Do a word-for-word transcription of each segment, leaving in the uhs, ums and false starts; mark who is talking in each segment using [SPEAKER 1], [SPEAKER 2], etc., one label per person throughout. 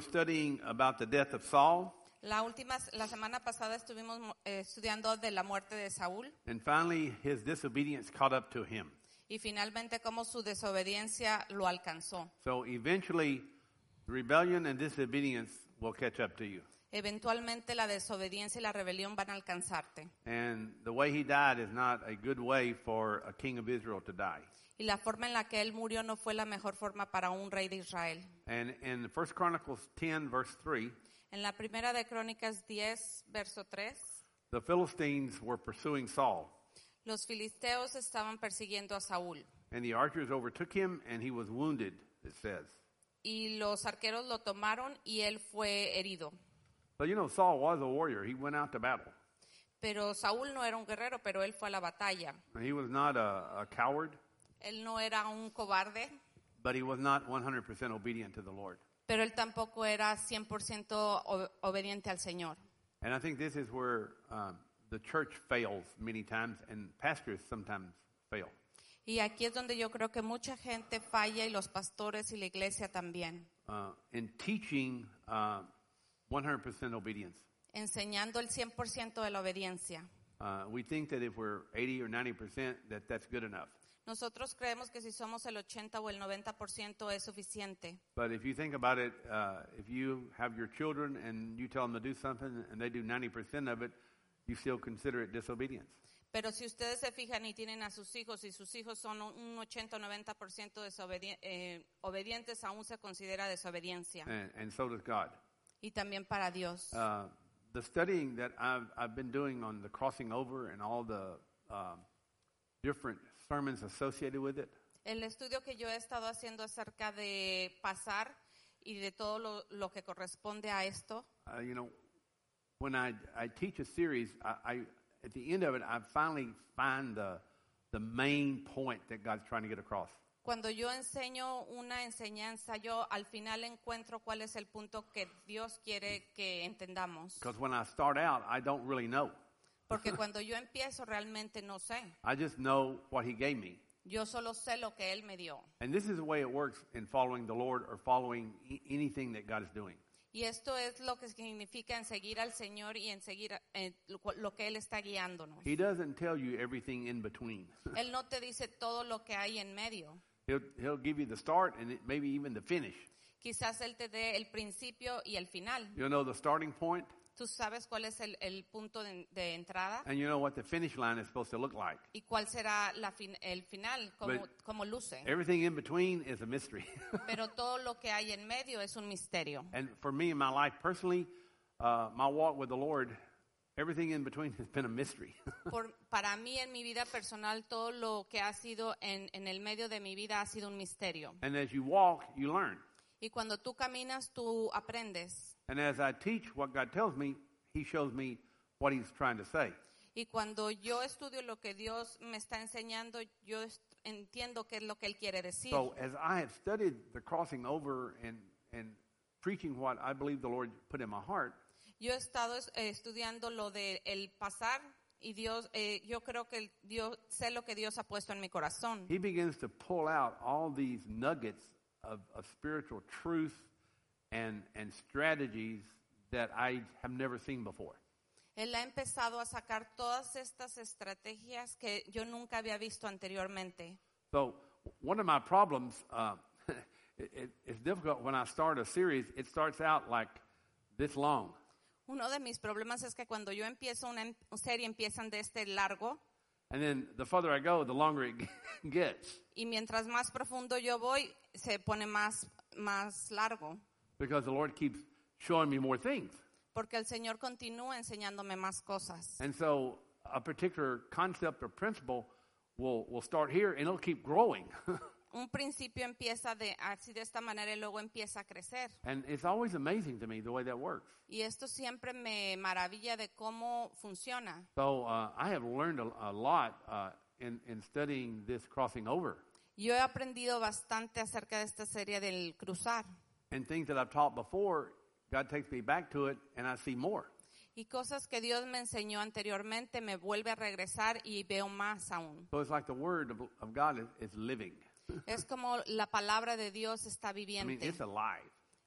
[SPEAKER 1] studying about the death of Saul.
[SPEAKER 2] La última, la semana pasada estuvimos eh, estudiando de la muerte de Saúl
[SPEAKER 1] And finally, his disobedience caught up to him.
[SPEAKER 2] y finalmente cómo su desobediencia lo alcanzó.
[SPEAKER 1] So eventually, rebellion and disobedience will catch up to you.
[SPEAKER 2] Eventualmente la desobediencia y la rebelión van a alcanzarte.
[SPEAKER 1] And the way he died is not a good way for a king of Israel to die.
[SPEAKER 2] Y la forma en la que él murió no fue la mejor forma para un rey de Israel.
[SPEAKER 1] And in First Chronicles ten, verse three,
[SPEAKER 2] En la primera de Crónicas diez, verso tres,
[SPEAKER 1] the Philistines were pursuing Saul.
[SPEAKER 2] los filisteos estaban persiguiendo a Saúl.
[SPEAKER 1] And the archers overtook him, and he was wounded, it says.
[SPEAKER 2] Y los arqueros lo tomaron y él fue herido.
[SPEAKER 1] So you know, Saul was a warrior. He went out to battle.
[SPEAKER 2] Pero Saúl no era un guerrero, pero él fue a la batalla.
[SPEAKER 1] He was not a, a coward,
[SPEAKER 2] Él no era un cobarde,
[SPEAKER 1] but he was not one hundred percent obedient to the Lord.
[SPEAKER 2] pero él tampoco era cien por ciento o- obediente al Señor.
[SPEAKER 1] And I think this is where um, the church fails many times, and pastors sometimes fail.
[SPEAKER 2] Y aquí es donde yo creo que mucha gente falla y los pastores y la iglesia también,
[SPEAKER 1] Uh, in teaching uh, one hundred percent obedience.
[SPEAKER 2] enseñando el cien por ciento de la obediencia.
[SPEAKER 1] Uh, we think that if we're eighty or ninety percent, that that's good enough.
[SPEAKER 2] Nosotros creemos que si somos el ochenta o el noventa por ciento es suficiente.
[SPEAKER 1] But if you think about it, uh, if you have your children and you tell them to do something and they do ninety percent of it, you still consider it disobedience.
[SPEAKER 2] Pero si ustedes se fijan y tienen a sus hijos y sus hijos son un ochenta o noventa por ciento desobedi- eh, obedientes, aún se considera desobediencia.
[SPEAKER 1] And, and so does God.
[SPEAKER 2] Y también para Dios.
[SPEAKER 1] Uh, the studying that I've, I've been doing on the crossing over and all the um, different sermons associated with it,
[SPEAKER 2] El estudio que yo he estado haciendo acerca de pasar y de todo lo, lo que corresponde a esto,
[SPEAKER 1] uh, you know, when I, I teach a series, I, I at the end of it, I finally find the the main point that God's trying to get across.
[SPEAKER 2] cuando yo enseño una enseñanza, yo al final encuentro cuál es el punto que Dios quiere que entendamos.
[SPEAKER 1] Because when I start out, I don't really know.
[SPEAKER 2] Porque cuando yo empiezo realmente no sé.
[SPEAKER 1] I just know what He gave me.
[SPEAKER 2] Yo solo sé lo que Él me dio.
[SPEAKER 1] And this is the way it works in following the Lord or following e- anything that God is doing.
[SPEAKER 2] Y esto es lo que significa en seguir al Señor y en seguir eh, lo, lo que Él está guiándonos.
[SPEAKER 1] He doesn't tell you everything in between.
[SPEAKER 2] Él no te dice todo lo que hay en medio.
[SPEAKER 1] He'll, he'll give you the start and it, maybe even the finish.
[SPEAKER 2] Quizás Él te dé el principio y el final.
[SPEAKER 1] You'll know the starting point
[SPEAKER 2] Tú sabes cuál es el, el punto de, de entrada
[SPEAKER 1] and you know what the finish line is supposed to look like.
[SPEAKER 2] y cuál será la fin- el final, como,
[SPEAKER 1] But-
[SPEAKER 2] como luce.
[SPEAKER 1] Everything in between is a mystery.
[SPEAKER 2] Pero todo lo que hay en medio es un misterio.
[SPEAKER 1] And for me in my life personally, uh, my walk with the Lord, everything in between has been a mystery.
[SPEAKER 2] Por, para mí en mi vida personal, todo lo que ha sido en, en el medio de mi vida ha sido un misterio.
[SPEAKER 1] And as you walk, you learn.
[SPEAKER 2] Y cuando tú caminas, tú aprendes.
[SPEAKER 1] And as I teach what God tells me, He shows me what He's trying to say.
[SPEAKER 2] Y cuando yo estudio lo que Dios me está enseñando, yo est- entiendo qué es lo que Él quiere decir.
[SPEAKER 1] So as I have studied the crossing over and, and preaching what I believe the Lord put in my heart,
[SPEAKER 2] Yo he estado es- eh, estudiando lo de el pasar y Dios, eh, yo creo que el Dios, sé lo que Dios ha puesto en mi corazón.
[SPEAKER 1] He begins to pull out all these nuggets of, of spiritual truth and, and strategies that I have never seen before.
[SPEAKER 2] Él ha empezado a sacar todas estas estrategias que yo nunca había visto anteriormente.
[SPEAKER 1] So one of my problems, uh, it, it, it's difficult when I start a series, it starts out like this long.
[SPEAKER 2] Uno de mis problemas es que cuando yo empiezo una em- serie empiezan de este largo
[SPEAKER 1] And then the further I go, the longer it gets.
[SPEAKER 2] y mientras más profundo yo voy se pone más, más largo
[SPEAKER 1] Because the Lord keeps showing me more things.
[SPEAKER 2] porque el Señor continúa enseñándome más cosas.
[SPEAKER 1] And so a particular concept or principle will, will start here and it'll keep growing.
[SPEAKER 2] Un principio empieza de así de esta manera y luego empieza a crecer.
[SPEAKER 1] And it's always amazing to me the way that works.
[SPEAKER 2] Y esto siempre me maravilla de cómo funciona.
[SPEAKER 1] So uh, I have learned a, a lot uh, in, in studying this crossing over.
[SPEAKER 2] Yo he aprendido bastante acerca de esta serie del cruzar.
[SPEAKER 1] And things that I've taught before, God takes me back to it and I see more.
[SPEAKER 2] Y cosas que Dios me enseñó anteriormente me vuelve a regresar y veo más aún.
[SPEAKER 1] So it's like the word of, of God is, is living.
[SPEAKER 2] Es como la palabra de Dios está
[SPEAKER 1] I mean,
[SPEAKER 2] viviente.
[SPEAKER 1] it's alive.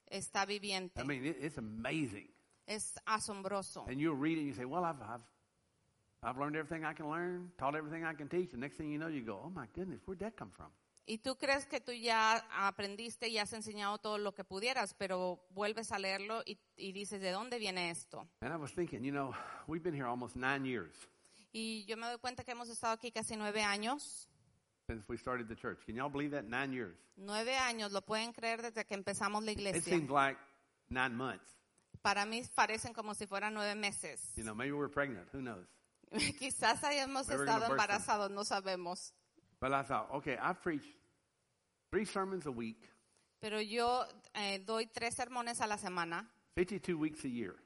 [SPEAKER 2] está viviente.
[SPEAKER 1] I mean, it, it's amazing.
[SPEAKER 2] Es asombroso.
[SPEAKER 1] And you'll read it and you say, well, I've, I've, I've learned everything I can learn, taught everything I can teach. The next thing you know, you go, oh, my goodness, where'd that come from?
[SPEAKER 2] Y tú crees que tú ya aprendiste y has enseñado todo lo que pudieras, pero vuelves a leerlo y, y dices, ¿de dónde viene esto?
[SPEAKER 1] And I was thinking, you know, we've been here almost nine years
[SPEAKER 2] Y yo me doy cuenta que hemos estado aquí casi nueve años.
[SPEAKER 1] since we started the church. Can y'all believe that? Nine years.
[SPEAKER 2] Nueve años, lo pueden creer desde que empezamos la
[SPEAKER 1] It
[SPEAKER 2] iglesia.
[SPEAKER 1] seems like nine months.
[SPEAKER 2] Para mí parecen como si fueran nueve meses.
[SPEAKER 1] You know, maybe we're pregnant. Who knows?
[SPEAKER 2] Quizás hayamos
[SPEAKER 1] Maybe we're
[SPEAKER 2] estado
[SPEAKER 1] gonna burst
[SPEAKER 2] embarazados, no sabemos.
[SPEAKER 1] But I thought, okay, I've preached three sermons a week,
[SPEAKER 2] Pero yo eh, doy tres sermones a la semana,
[SPEAKER 1] fifty-two weeks a year.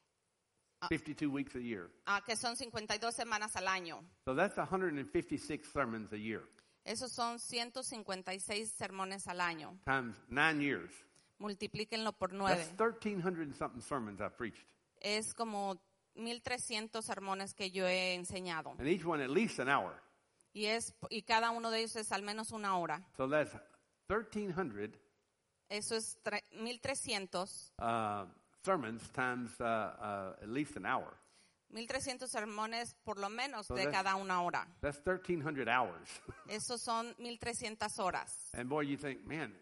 [SPEAKER 1] fifty-two weeks a year.
[SPEAKER 2] ah, que son cincuenta y dos semanas al año.
[SPEAKER 1] So that's one hundred fifty-six sermons a year
[SPEAKER 2] Esos son ciento cincuenta y seis sermones al año.
[SPEAKER 1] times nine years.
[SPEAKER 2] Multiplíquenlo por
[SPEAKER 1] That's
[SPEAKER 2] nueve.
[SPEAKER 1] thirteen hundred and something sermons I've preached.
[SPEAKER 2] Es como mil trescientos sermones que yo he enseñado.
[SPEAKER 1] And each one at least an hour.
[SPEAKER 2] Y, es, y cada uno de ellos es al menos una hora.
[SPEAKER 1] So that's thirteen hundred
[SPEAKER 2] Eso es tre- mil trescientos.
[SPEAKER 1] uh, sermons times uh, uh, at least an hour.
[SPEAKER 2] mil trescientos sermones por lo menos
[SPEAKER 1] So
[SPEAKER 2] de
[SPEAKER 1] that's-
[SPEAKER 2] cada una hora.
[SPEAKER 1] That's thirteen hundred hours.
[SPEAKER 2] Esos son mil trescientas horas.
[SPEAKER 1] And boy, you think, man,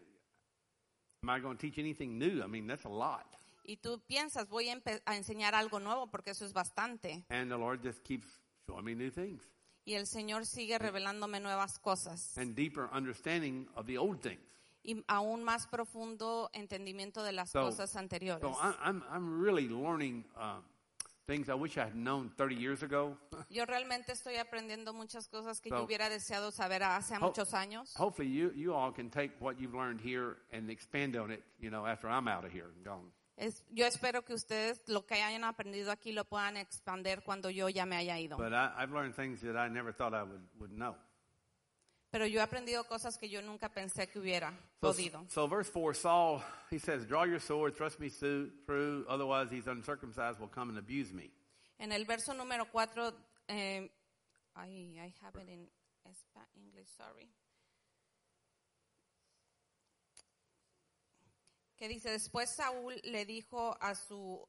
[SPEAKER 1] am I going to teach anything new? I mean, that's a lot.
[SPEAKER 2] Y tú piensas, voy a, empe- a enseñar algo nuevo porque eso es bastante.
[SPEAKER 1] And the Lord just keeps showing me new things
[SPEAKER 2] Y el Señor sigue revelándome nuevas cosas.
[SPEAKER 1] and deeper understanding of the old things.
[SPEAKER 2] Y aún más profundo entendimiento de las
[SPEAKER 1] So-
[SPEAKER 2] cosas anteriores.
[SPEAKER 1] So I, I'm I'm really learning uh, things I wish I had known thirty years ago.
[SPEAKER 2] Yo realmente estoy aprendiendo muchas cosas que
[SPEAKER 1] So-
[SPEAKER 2] yo hubiera deseado saber hace
[SPEAKER 1] Ho-
[SPEAKER 2] muchos años.
[SPEAKER 1] Hopefully, you you all can take what you've learned here and expand on it. You know, after I'm out of here and gone.
[SPEAKER 2] Es- yo espero que ustedes lo que hayan aprendido aquí lo puedan expandir cuando yo ya me haya ido.
[SPEAKER 1] But I, I've learned things that I never thought I would would know.
[SPEAKER 2] Pero yo he aprendido cosas que yo nunca pensé que hubiera
[SPEAKER 1] So,
[SPEAKER 2] podido.
[SPEAKER 1] so verse four, Saul, he says, draw your sword, thrust me through, through, otherwise these uncircumcised will come and abuse me.
[SPEAKER 2] En el verso número cuatro, eh, I, I have it in Spa- English, sorry. Que dice, después Saúl le dijo a su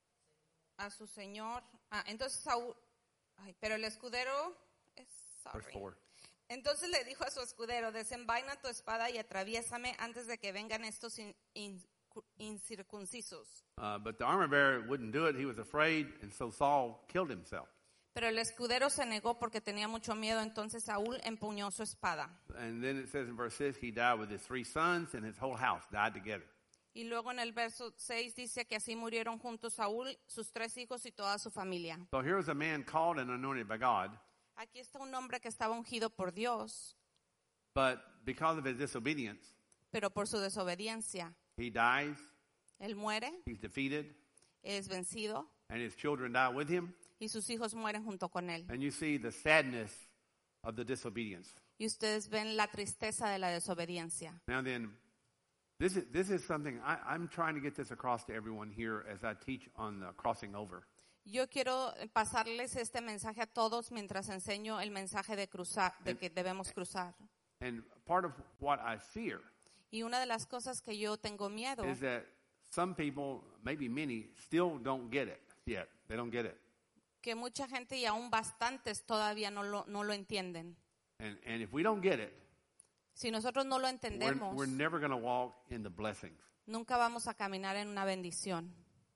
[SPEAKER 2] a su señor, ah, entonces Saúl, ay, pero el escudero, es,
[SPEAKER 1] Verse
[SPEAKER 2] sorry.
[SPEAKER 1] four.
[SPEAKER 2] Entonces le dijo a su escudero, desenvaina tu espada y atraviésame antes de que vengan estos in- in- incircuncisos.
[SPEAKER 1] Uh, but the armor bearer wouldn't do it. He was afraid, and so Saul killed himself.
[SPEAKER 2] Pero el escudero se negó porque tenía mucho miedo, entonces Saúl empuñó su espada.
[SPEAKER 1] And then it says in verse six, he died with his three sons, and his whole house died together.
[SPEAKER 2] Y luego en el verso seis dice que así murieron juntos Saúl, sus tres hijos y toda su familia.
[SPEAKER 1] So here was a man called and anointed by God,
[SPEAKER 2] Aquí está un hombre que estaba ungido por Dios,
[SPEAKER 1] but because of his disobedience,
[SPEAKER 2] pero por su desobediencia,
[SPEAKER 1] he dies,
[SPEAKER 2] él muere,
[SPEAKER 1] he's defeated,
[SPEAKER 2] es vencido
[SPEAKER 1] and his children die with him.
[SPEAKER 2] y sus hijos mueren junto con él.
[SPEAKER 1] And you see the sadness of the disobedience.
[SPEAKER 2] Y ustedes ven la tristeza de la desobediencia.
[SPEAKER 1] Now then, this is, this is something I, I'm trying to get this across to everyone here as I teach on the crossing over.
[SPEAKER 2] Yo quiero pasarles este mensaje a todos mientras enseño el mensaje de cruzar, de que debemos cruzar.
[SPEAKER 1] And part of what I fear
[SPEAKER 2] Y una de las cosas que yo tengo miedo
[SPEAKER 1] is that some people, maybe many, still don't get it yet. They don't get it.
[SPEAKER 2] que mucha gente y aún bastantes todavía no lo, no lo entienden.
[SPEAKER 1] And, and if we don't get it,
[SPEAKER 2] Si nosotros no lo
[SPEAKER 1] we're,
[SPEAKER 2] entendemos,
[SPEAKER 1] we're never going to walk in the blessings.
[SPEAKER 2] nunca vamos a caminar en una bendición.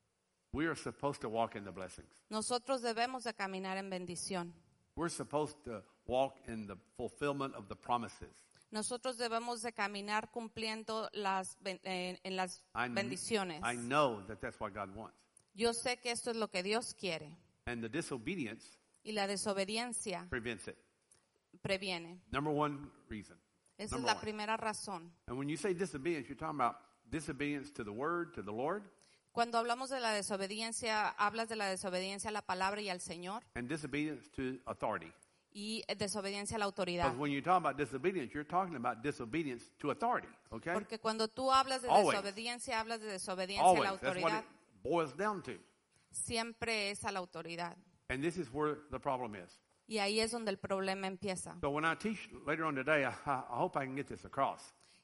[SPEAKER 1] We are supposed to walk in the blessings.
[SPEAKER 2] Nosotros debemos de caminar en bendición.
[SPEAKER 1] We're supposed to walk in the fulfillment of the promises.
[SPEAKER 2] Nosotros debemos de caminar cumpliendo las ben- eh, en las
[SPEAKER 1] I, kn-
[SPEAKER 2] bendiciones.
[SPEAKER 1] I know that that's what God wants.
[SPEAKER 2] Yo sé que esto es lo que Dios quiere
[SPEAKER 1] And the disobedience
[SPEAKER 2] y la desobediencia
[SPEAKER 1] prevents it.
[SPEAKER 2] previene.
[SPEAKER 1] Number one reason.
[SPEAKER 2] Esa es
[SPEAKER 1] Number
[SPEAKER 2] la
[SPEAKER 1] one.
[SPEAKER 2] primera razón.
[SPEAKER 1] And when you say disobedience, you're talking about disobedience to the word, to the Lord,
[SPEAKER 2] Cuando hablamos de la desobediencia, hablas de la desobediencia a la palabra y al Señor
[SPEAKER 1] and disobedience to authority.
[SPEAKER 2] y desobediencia a la autoridad.
[SPEAKER 1] Because when you talk about disobedience, you're talking about disobedience to authority, okay?
[SPEAKER 2] Porque cuando tú hablas de
[SPEAKER 1] Always.
[SPEAKER 2] desobediencia, hablas de desobediencia a
[SPEAKER 1] Always.
[SPEAKER 2] la
[SPEAKER 1] That's what
[SPEAKER 2] autoridad.
[SPEAKER 1] it boils down to.
[SPEAKER 2] Siempre es a la autoridad.
[SPEAKER 1] And this is where the problem is.
[SPEAKER 2] Y ahí es donde el problema empieza.
[SPEAKER 1] So when I teach later on today, I, I hope I can get this across.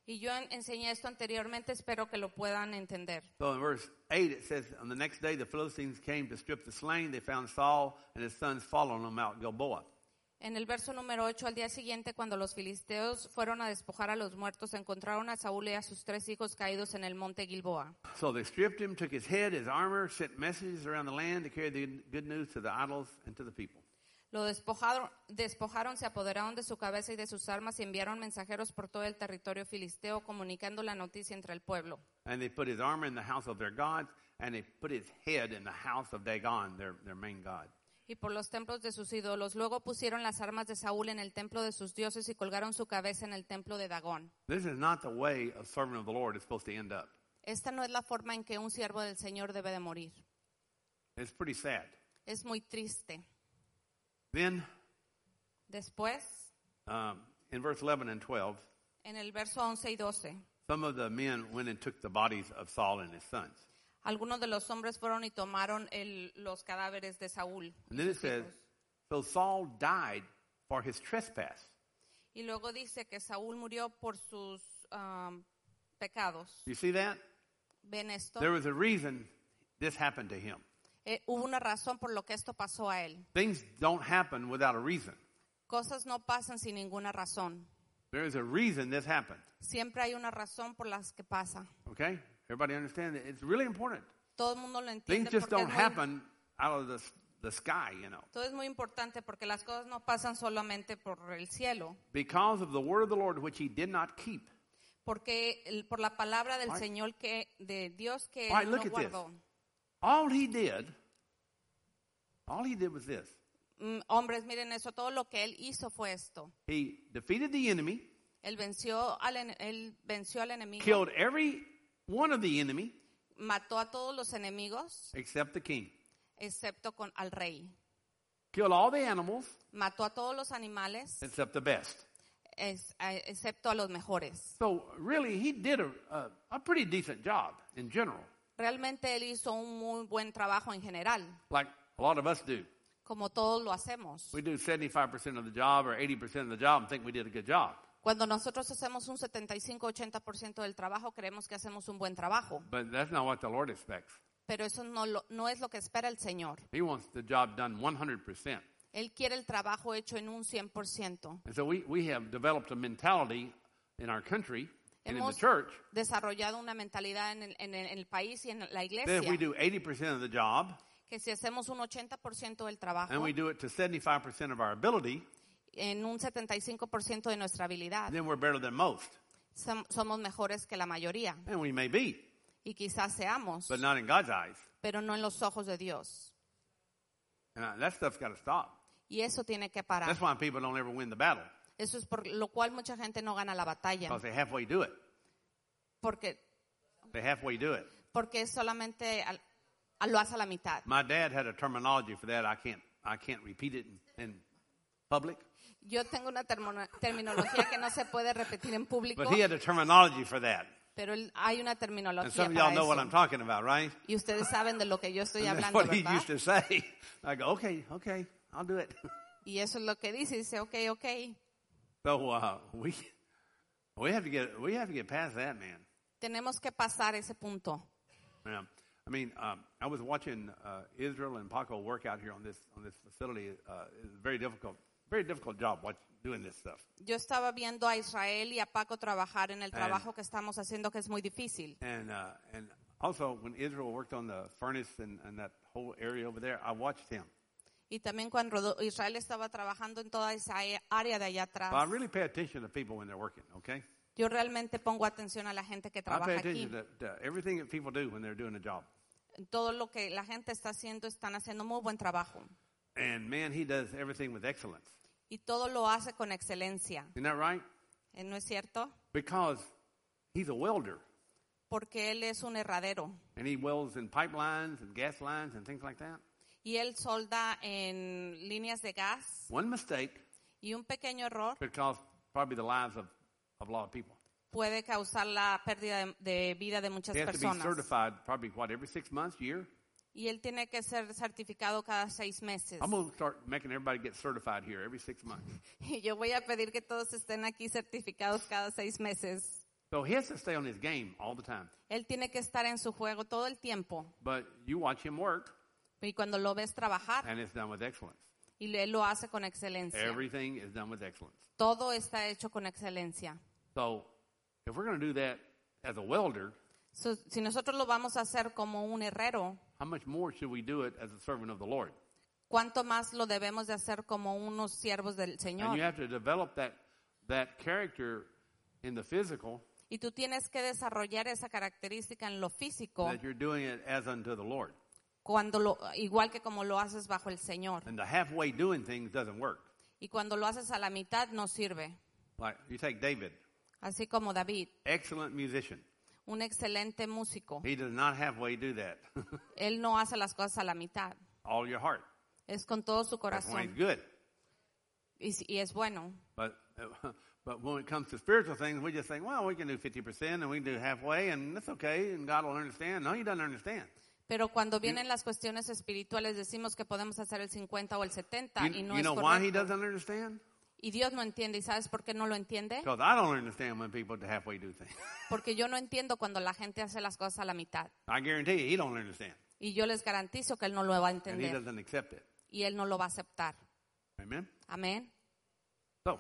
[SPEAKER 2] Y yo en- enseñé esto anteriormente, espero que lo puedan entender.
[SPEAKER 1] So in verse eight it says, on the next day the Philistines came to strip the slain. They found Saul and his sons fallen on Mount Gilboa.
[SPEAKER 2] En el verso número ocho, al día siguiente, cuando los filisteos fueron a despojar a los muertos, encontraron a Saúl y a sus tres hijos caídos en el monte Gilboa.
[SPEAKER 1] So they stripped him, took his head, his armor, sent messages around the land to carry the good news to the idols and to the people.
[SPEAKER 2] Lo despojaron, despojaron, se apoderaron de su cabeza y de sus armas y enviaron mensajeros por todo el territorio filisteo comunicando la noticia entre el pueblo.
[SPEAKER 1] And they put his armor in the house of their gods, and they put his head in the house of Dagon, their, their main god.
[SPEAKER 2] Y por los templos de sus ídolos. Luego pusieron las armas de Saúl en el templo de sus dioses y colgaron su cabeza en el templo de Dagón.
[SPEAKER 1] This is not the way a servant of the Lord is supposed to end up.
[SPEAKER 2] Esta no es la forma en que un siervo del Señor debe de morir.
[SPEAKER 1] It's pretty sad.
[SPEAKER 2] Es muy triste.
[SPEAKER 1] Then,
[SPEAKER 2] Después,
[SPEAKER 1] um, in verse eleven and twelve,
[SPEAKER 2] en el verso once y doce,
[SPEAKER 1] some of the men went and took the bodies of Saul and his sons.
[SPEAKER 2] algunos de los hombres fueron y tomaron el, los cadáveres de Saúl.
[SPEAKER 1] And then it says, so Saul died for his trespass.
[SPEAKER 2] Y luego dice que Saúl murió por sus um, pecados.
[SPEAKER 1] You see that?
[SPEAKER 2] ¿Ven esto?
[SPEAKER 1] There was a reason this happened to him.
[SPEAKER 2] Eh, hubo una razón por lo que esto pasó a él.
[SPEAKER 1] Things don't happen without a reason.
[SPEAKER 2] Cosas no pasan sin ninguna razón.
[SPEAKER 1] There is a reason this happened.
[SPEAKER 2] Siempre hay una razón por las que pasa.
[SPEAKER 1] Okay? Everybody understand that? It's really important.
[SPEAKER 2] Todo el mundo lo
[SPEAKER 1] Things
[SPEAKER 2] entiende
[SPEAKER 1] just
[SPEAKER 2] porque es
[SPEAKER 1] don't
[SPEAKER 2] muy,
[SPEAKER 1] happen out of the, the sky, you know.
[SPEAKER 2] todo es muy importante porque las cosas no pasan solamente por el cielo.
[SPEAKER 1] Because of the word of the Lord which he did not keep.
[SPEAKER 2] Porque el- por la palabra del
[SPEAKER 1] All right.
[SPEAKER 2] Señor que de Dios que
[SPEAKER 1] All right,
[SPEAKER 2] él
[SPEAKER 1] look
[SPEAKER 2] no
[SPEAKER 1] at this.
[SPEAKER 2] guardó.
[SPEAKER 1] All he did, all he did was this.
[SPEAKER 2] Mm, hombres, miren eso, todo lo que él hizo fue esto.
[SPEAKER 1] He defeated the enemy,
[SPEAKER 2] Él venció al en- él venció al enemigo,
[SPEAKER 1] killed every one of the enemy
[SPEAKER 2] mató a todos los enemigos
[SPEAKER 1] except the king.
[SPEAKER 2] excepto con al rey.
[SPEAKER 1] Killed all the animals
[SPEAKER 2] Mató a todos los animales
[SPEAKER 1] except the best.
[SPEAKER 2] es- a- excepto a los mejores.
[SPEAKER 1] So really, he did a, a, a pretty decent job in general,
[SPEAKER 2] Realmente él hizo un muy buen trabajo en general,
[SPEAKER 1] like a lot of us do.
[SPEAKER 2] como todos lo hacemos.
[SPEAKER 1] We do seventy-five percent of the job or eighty percent of the job and think we did a good job.
[SPEAKER 2] Cuando nosotros hacemos un setenta y cinco a ochenta por ciento del trabajo, creemos que hacemos un buen trabajo.
[SPEAKER 1] But that's not what the Lord expects.
[SPEAKER 2] Pero eso no, lo- no es lo que espera el Señor.
[SPEAKER 1] He wants the job done one hundred percent.
[SPEAKER 2] Él quiere el trabajo hecho en un cien por ciento.
[SPEAKER 1] And so we, we have developed a mentality in our country and in the
[SPEAKER 2] Hemos
[SPEAKER 1] church
[SPEAKER 2] desarrollado una mentalidad en el, en el- en el país y en la
[SPEAKER 1] that if
[SPEAKER 2] iglesia
[SPEAKER 1] we do eighty percent of the job
[SPEAKER 2] que si hacemos un ochenta por ciento del trabajo
[SPEAKER 1] and we do it to seventy-five percent of our ability,
[SPEAKER 2] en un setenta y cinco por ciento de nuestra habilidad,
[SPEAKER 1] then we're better than most.
[SPEAKER 2] som- somos mejores que la mayoría.
[SPEAKER 1] And we may be,
[SPEAKER 2] Y quizás seamos,
[SPEAKER 1] but not in God's eyes.
[SPEAKER 2] pero no en los ojos de Dios.
[SPEAKER 1] And uh, that stuff's got to stop.
[SPEAKER 2] Y eso tiene que parar.
[SPEAKER 1] That's why people don't ever win the battle,
[SPEAKER 2] Eso es por lo cual mucha gente no gana la batalla.
[SPEAKER 1] because they halfway do it.
[SPEAKER 2] Porque,
[SPEAKER 1] They halfway do it.
[SPEAKER 2] porque solamente al- a- lo hace a la mitad.
[SPEAKER 1] My dad had a terminology for that. I can't, I can't repeat it in, in public.
[SPEAKER 2] Yo tengo una termo- terminología que no se puede repetir en público,
[SPEAKER 1] But he had a terminology for that.
[SPEAKER 2] pero él- hay una
[SPEAKER 1] And
[SPEAKER 2] terminología
[SPEAKER 1] some of
[SPEAKER 2] para
[SPEAKER 1] y'all know what I'm
[SPEAKER 2] eso.
[SPEAKER 1] talking about, right?
[SPEAKER 2] Y ustedes saben de lo que yo estoy
[SPEAKER 1] And that's
[SPEAKER 2] hablando,
[SPEAKER 1] what he
[SPEAKER 2] ¿verdad?
[SPEAKER 1] used to say. I go, okay, okay, I'll do it.
[SPEAKER 2] Y eso es lo que dice, dice, ok, ok.
[SPEAKER 1] So uh, we we have to get we have to get past that, man.
[SPEAKER 2] Tenemos que pasar ese punto.
[SPEAKER 1] Yeah. I mean, um, I was watching uh, Israel and Paco work out here on this on this facility. Uh, it's a very difficult, very difficult job watch, doing this stuff.
[SPEAKER 2] Yo estaba viendo a Israel y a Paco trabajar en el
[SPEAKER 1] And-
[SPEAKER 2] trabajo que estamos haciendo, que es muy difícil.
[SPEAKER 1] And uh, and also when Israel worked on the furnace and, and that whole area over there, I watched him.
[SPEAKER 2] Y también cuando Israel estaba trabajando en toda esa área de allá atrás,
[SPEAKER 1] But I really pay attention to people when they're working. Okay,
[SPEAKER 2] yo realmente pongo atención a la gente que
[SPEAKER 1] I pay
[SPEAKER 2] trabaja aquí.
[SPEAKER 1] attention to, to everything that people do when they're doing a job.
[SPEAKER 2] Todo lo que la gente está haciendo, están haciendo muy buen trabajo.
[SPEAKER 1] And man, he does everything with excellence.
[SPEAKER 2] Y todo lo hace con excelencia.
[SPEAKER 1] Isn't that right?
[SPEAKER 2] ¿Eh, ¿No es cierto?
[SPEAKER 1] Because he's a welder.
[SPEAKER 2] Porque él es un herradero.
[SPEAKER 1] And he welds in pipelines and gas lines and things like that.
[SPEAKER 2] Y él solda en líneas de gas.
[SPEAKER 1] One mistake
[SPEAKER 2] Y un pequeño error
[SPEAKER 1] could cost probably the lives of, of a lot of people.
[SPEAKER 2] puede causar la pérdida de, de vida de muchas
[SPEAKER 1] He has to be
[SPEAKER 2] personas.
[SPEAKER 1] certified probably, what, every six months, year?
[SPEAKER 2] Y él tiene que ser certificado cada seis meses.
[SPEAKER 1] I'm going to start making everybody get certified here every six months.
[SPEAKER 2] Y yo voy a pedir que todos estén aquí certificados cada seis meses.
[SPEAKER 1] So he has to stay on his game all the time.
[SPEAKER 2] Él tiene que estar en su juego todo el tiempo.
[SPEAKER 1] But you watch him work,
[SPEAKER 2] Y cuando lo ves trabajar,
[SPEAKER 1] and it's done with excellence.
[SPEAKER 2] y él lo hace con excelencia.
[SPEAKER 1] Everything is done with excellence.
[SPEAKER 2] Todo está hecho con excelencia.
[SPEAKER 1] So if we're going to do that as a welder,
[SPEAKER 2] So, si nosotros lo vamos a hacer como un herrero,
[SPEAKER 1] how much more should we do it as a servant of the Lord?
[SPEAKER 2] ¿cuánto más lo debemos de hacer como unos siervos del
[SPEAKER 1] And
[SPEAKER 2] Señor?
[SPEAKER 1] you have to develop that that character in the physical,
[SPEAKER 2] Y tú tienes que desarrollar esa característica en lo físico,
[SPEAKER 1] that you're doing it as unto the Lord.
[SPEAKER 2] cuando lo, igual que como lo haces bajo el Señor.
[SPEAKER 1] And the halfway doing things doesn't work.
[SPEAKER 2] Y cuando lo haces a la mitad no sirve.
[SPEAKER 1] Like you take David,
[SPEAKER 2] Así como David,
[SPEAKER 1] excellent musician.
[SPEAKER 2] un excelente músico.
[SPEAKER 1] He does not halfway do that.
[SPEAKER 2] Él no hace las cosas a la mitad.
[SPEAKER 1] All your heart.
[SPEAKER 2] Es con todo su
[SPEAKER 1] That's why he's
[SPEAKER 2] corazón.
[SPEAKER 1] good.
[SPEAKER 2] Y, si- y es bueno.
[SPEAKER 1] But but when it comes to spiritual things, we just think, well, we can do fifty percent and we can do halfway, and that's okay, and God will understand. No, he doesn't understand.
[SPEAKER 2] Pero cuando vienen las cuestiones espirituales decimos que podemos hacer el cincuenta o el setenta
[SPEAKER 1] You,
[SPEAKER 2] y no
[SPEAKER 1] you
[SPEAKER 2] es
[SPEAKER 1] know why he
[SPEAKER 2] correcto.
[SPEAKER 1] doesn't understand?
[SPEAKER 2] Y Dios no entiende. ¿Y sabes por qué no lo entiende?
[SPEAKER 1] Because I don't understand when people halfway do things.
[SPEAKER 2] Porque yo no entiendo cuando la gente hace las cosas a la mitad.
[SPEAKER 1] I guarantee you, he don't understand,
[SPEAKER 2] Y yo les garantizo que Él no lo va a
[SPEAKER 1] and he
[SPEAKER 2] entender.
[SPEAKER 1] doesn't accept it.
[SPEAKER 2] Y Él no lo va a aceptar.
[SPEAKER 1] Amen.
[SPEAKER 2] Amén.
[SPEAKER 1] So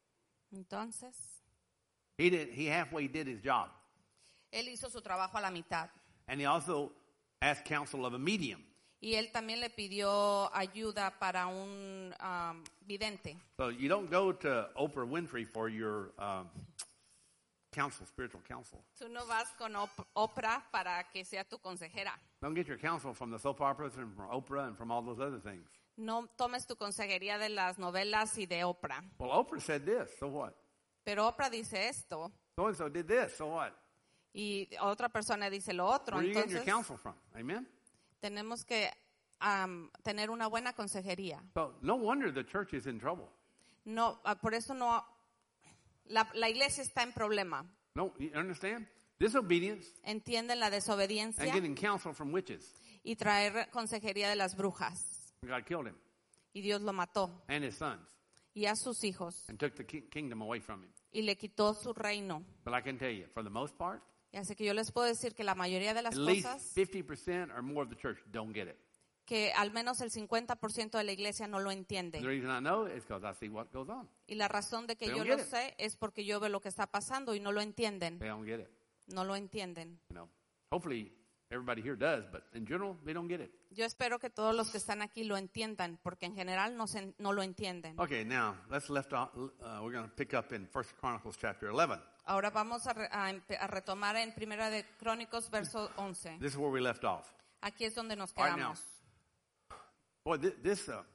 [SPEAKER 2] Entonces,
[SPEAKER 1] he did. He halfway did his job,
[SPEAKER 2] Él hizo su trabajo a la mitad.
[SPEAKER 1] and he also asked counsel of a medium.
[SPEAKER 2] Y Él también le pidió ayuda para un um, vidente.
[SPEAKER 1] So you don't go to Oprah Winfrey for your um, counsel, spiritual counsel.
[SPEAKER 2] Tú no vas con Op- Oprah para que sea tu consejera.
[SPEAKER 1] Don't get your counsel from the soap operas and from Oprah and from all those other things.
[SPEAKER 2] No tomes tu consejería de las novelas y de Oprah.
[SPEAKER 1] Well, Oprah said this, so what?
[SPEAKER 2] Pero Oprah dice esto
[SPEAKER 1] So and so did this, so what?
[SPEAKER 2] y otra persona dice lo otro.
[SPEAKER 1] Where are you getting your
[SPEAKER 2] Entonces,
[SPEAKER 1] counsel from? Amen?
[SPEAKER 2] tenemos que um, tener una buena consejería.
[SPEAKER 1] So no wonder the church is in trouble.
[SPEAKER 2] No, ah, por eso no. La, la iglesia está en problema.
[SPEAKER 1] No, you understand? Disobedience
[SPEAKER 2] Entienden la
[SPEAKER 1] and
[SPEAKER 2] desobediencia
[SPEAKER 1] getting counsel from witches.
[SPEAKER 2] y traer consejería de las brujas.
[SPEAKER 1] God killed him
[SPEAKER 2] Y Dios lo mató
[SPEAKER 1] and his sons
[SPEAKER 2] y a sus hijos
[SPEAKER 1] and took the ki- kingdom away from him.
[SPEAKER 2] y le quitó su reino.
[SPEAKER 1] But I can tell you, for the most part,
[SPEAKER 2] Y así que yo les puedo decir que la mayoría de
[SPEAKER 1] at
[SPEAKER 2] las
[SPEAKER 1] least
[SPEAKER 2] cosas,
[SPEAKER 1] fifty percent or more of the church don't get it.
[SPEAKER 2] que al menos el cincuenta por ciento de la iglesia no lo entiende.
[SPEAKER 1] The reason I know is because I see what goes on.
[SPEAKER 2] Y la razón de que
[SPEAKER 1] They
[SPEAKER 2] yo
[SPEAKER 1] don't
[SPEAKER 2] lo
[SPEAKER 1] get it.
[SPEAKER 2] sé es porque yo veo lo que está pasando y no lo entienden.
[SPEAKER 1] They don't get it.
[SPEAKER 2] No lo entienden.
[SPEAKER 1] You know, hopefully everybody here does, but in general, they don't get it.
[SPEAKER 2] Yo espero que todos los que están aquí lo entiendan, porque en general no, se, no lo entienden.
[SPEAKER 1] Okay, now let's left off. Uh, we're going to pick up in First Chronicles chapter eleven.
[SPEAKER 2] Ahora vamos a, re- a empe- a retomar en Primera de Crónicos, verso once.
[SPEAKER 1] This is where we left off.
[SPEAKER 2] Aquí es donde nos
[SPEAKER 1] All right, now.
[SPEAKER 2] quedamos.
[SPEAKER 1] Boy, this, this uh,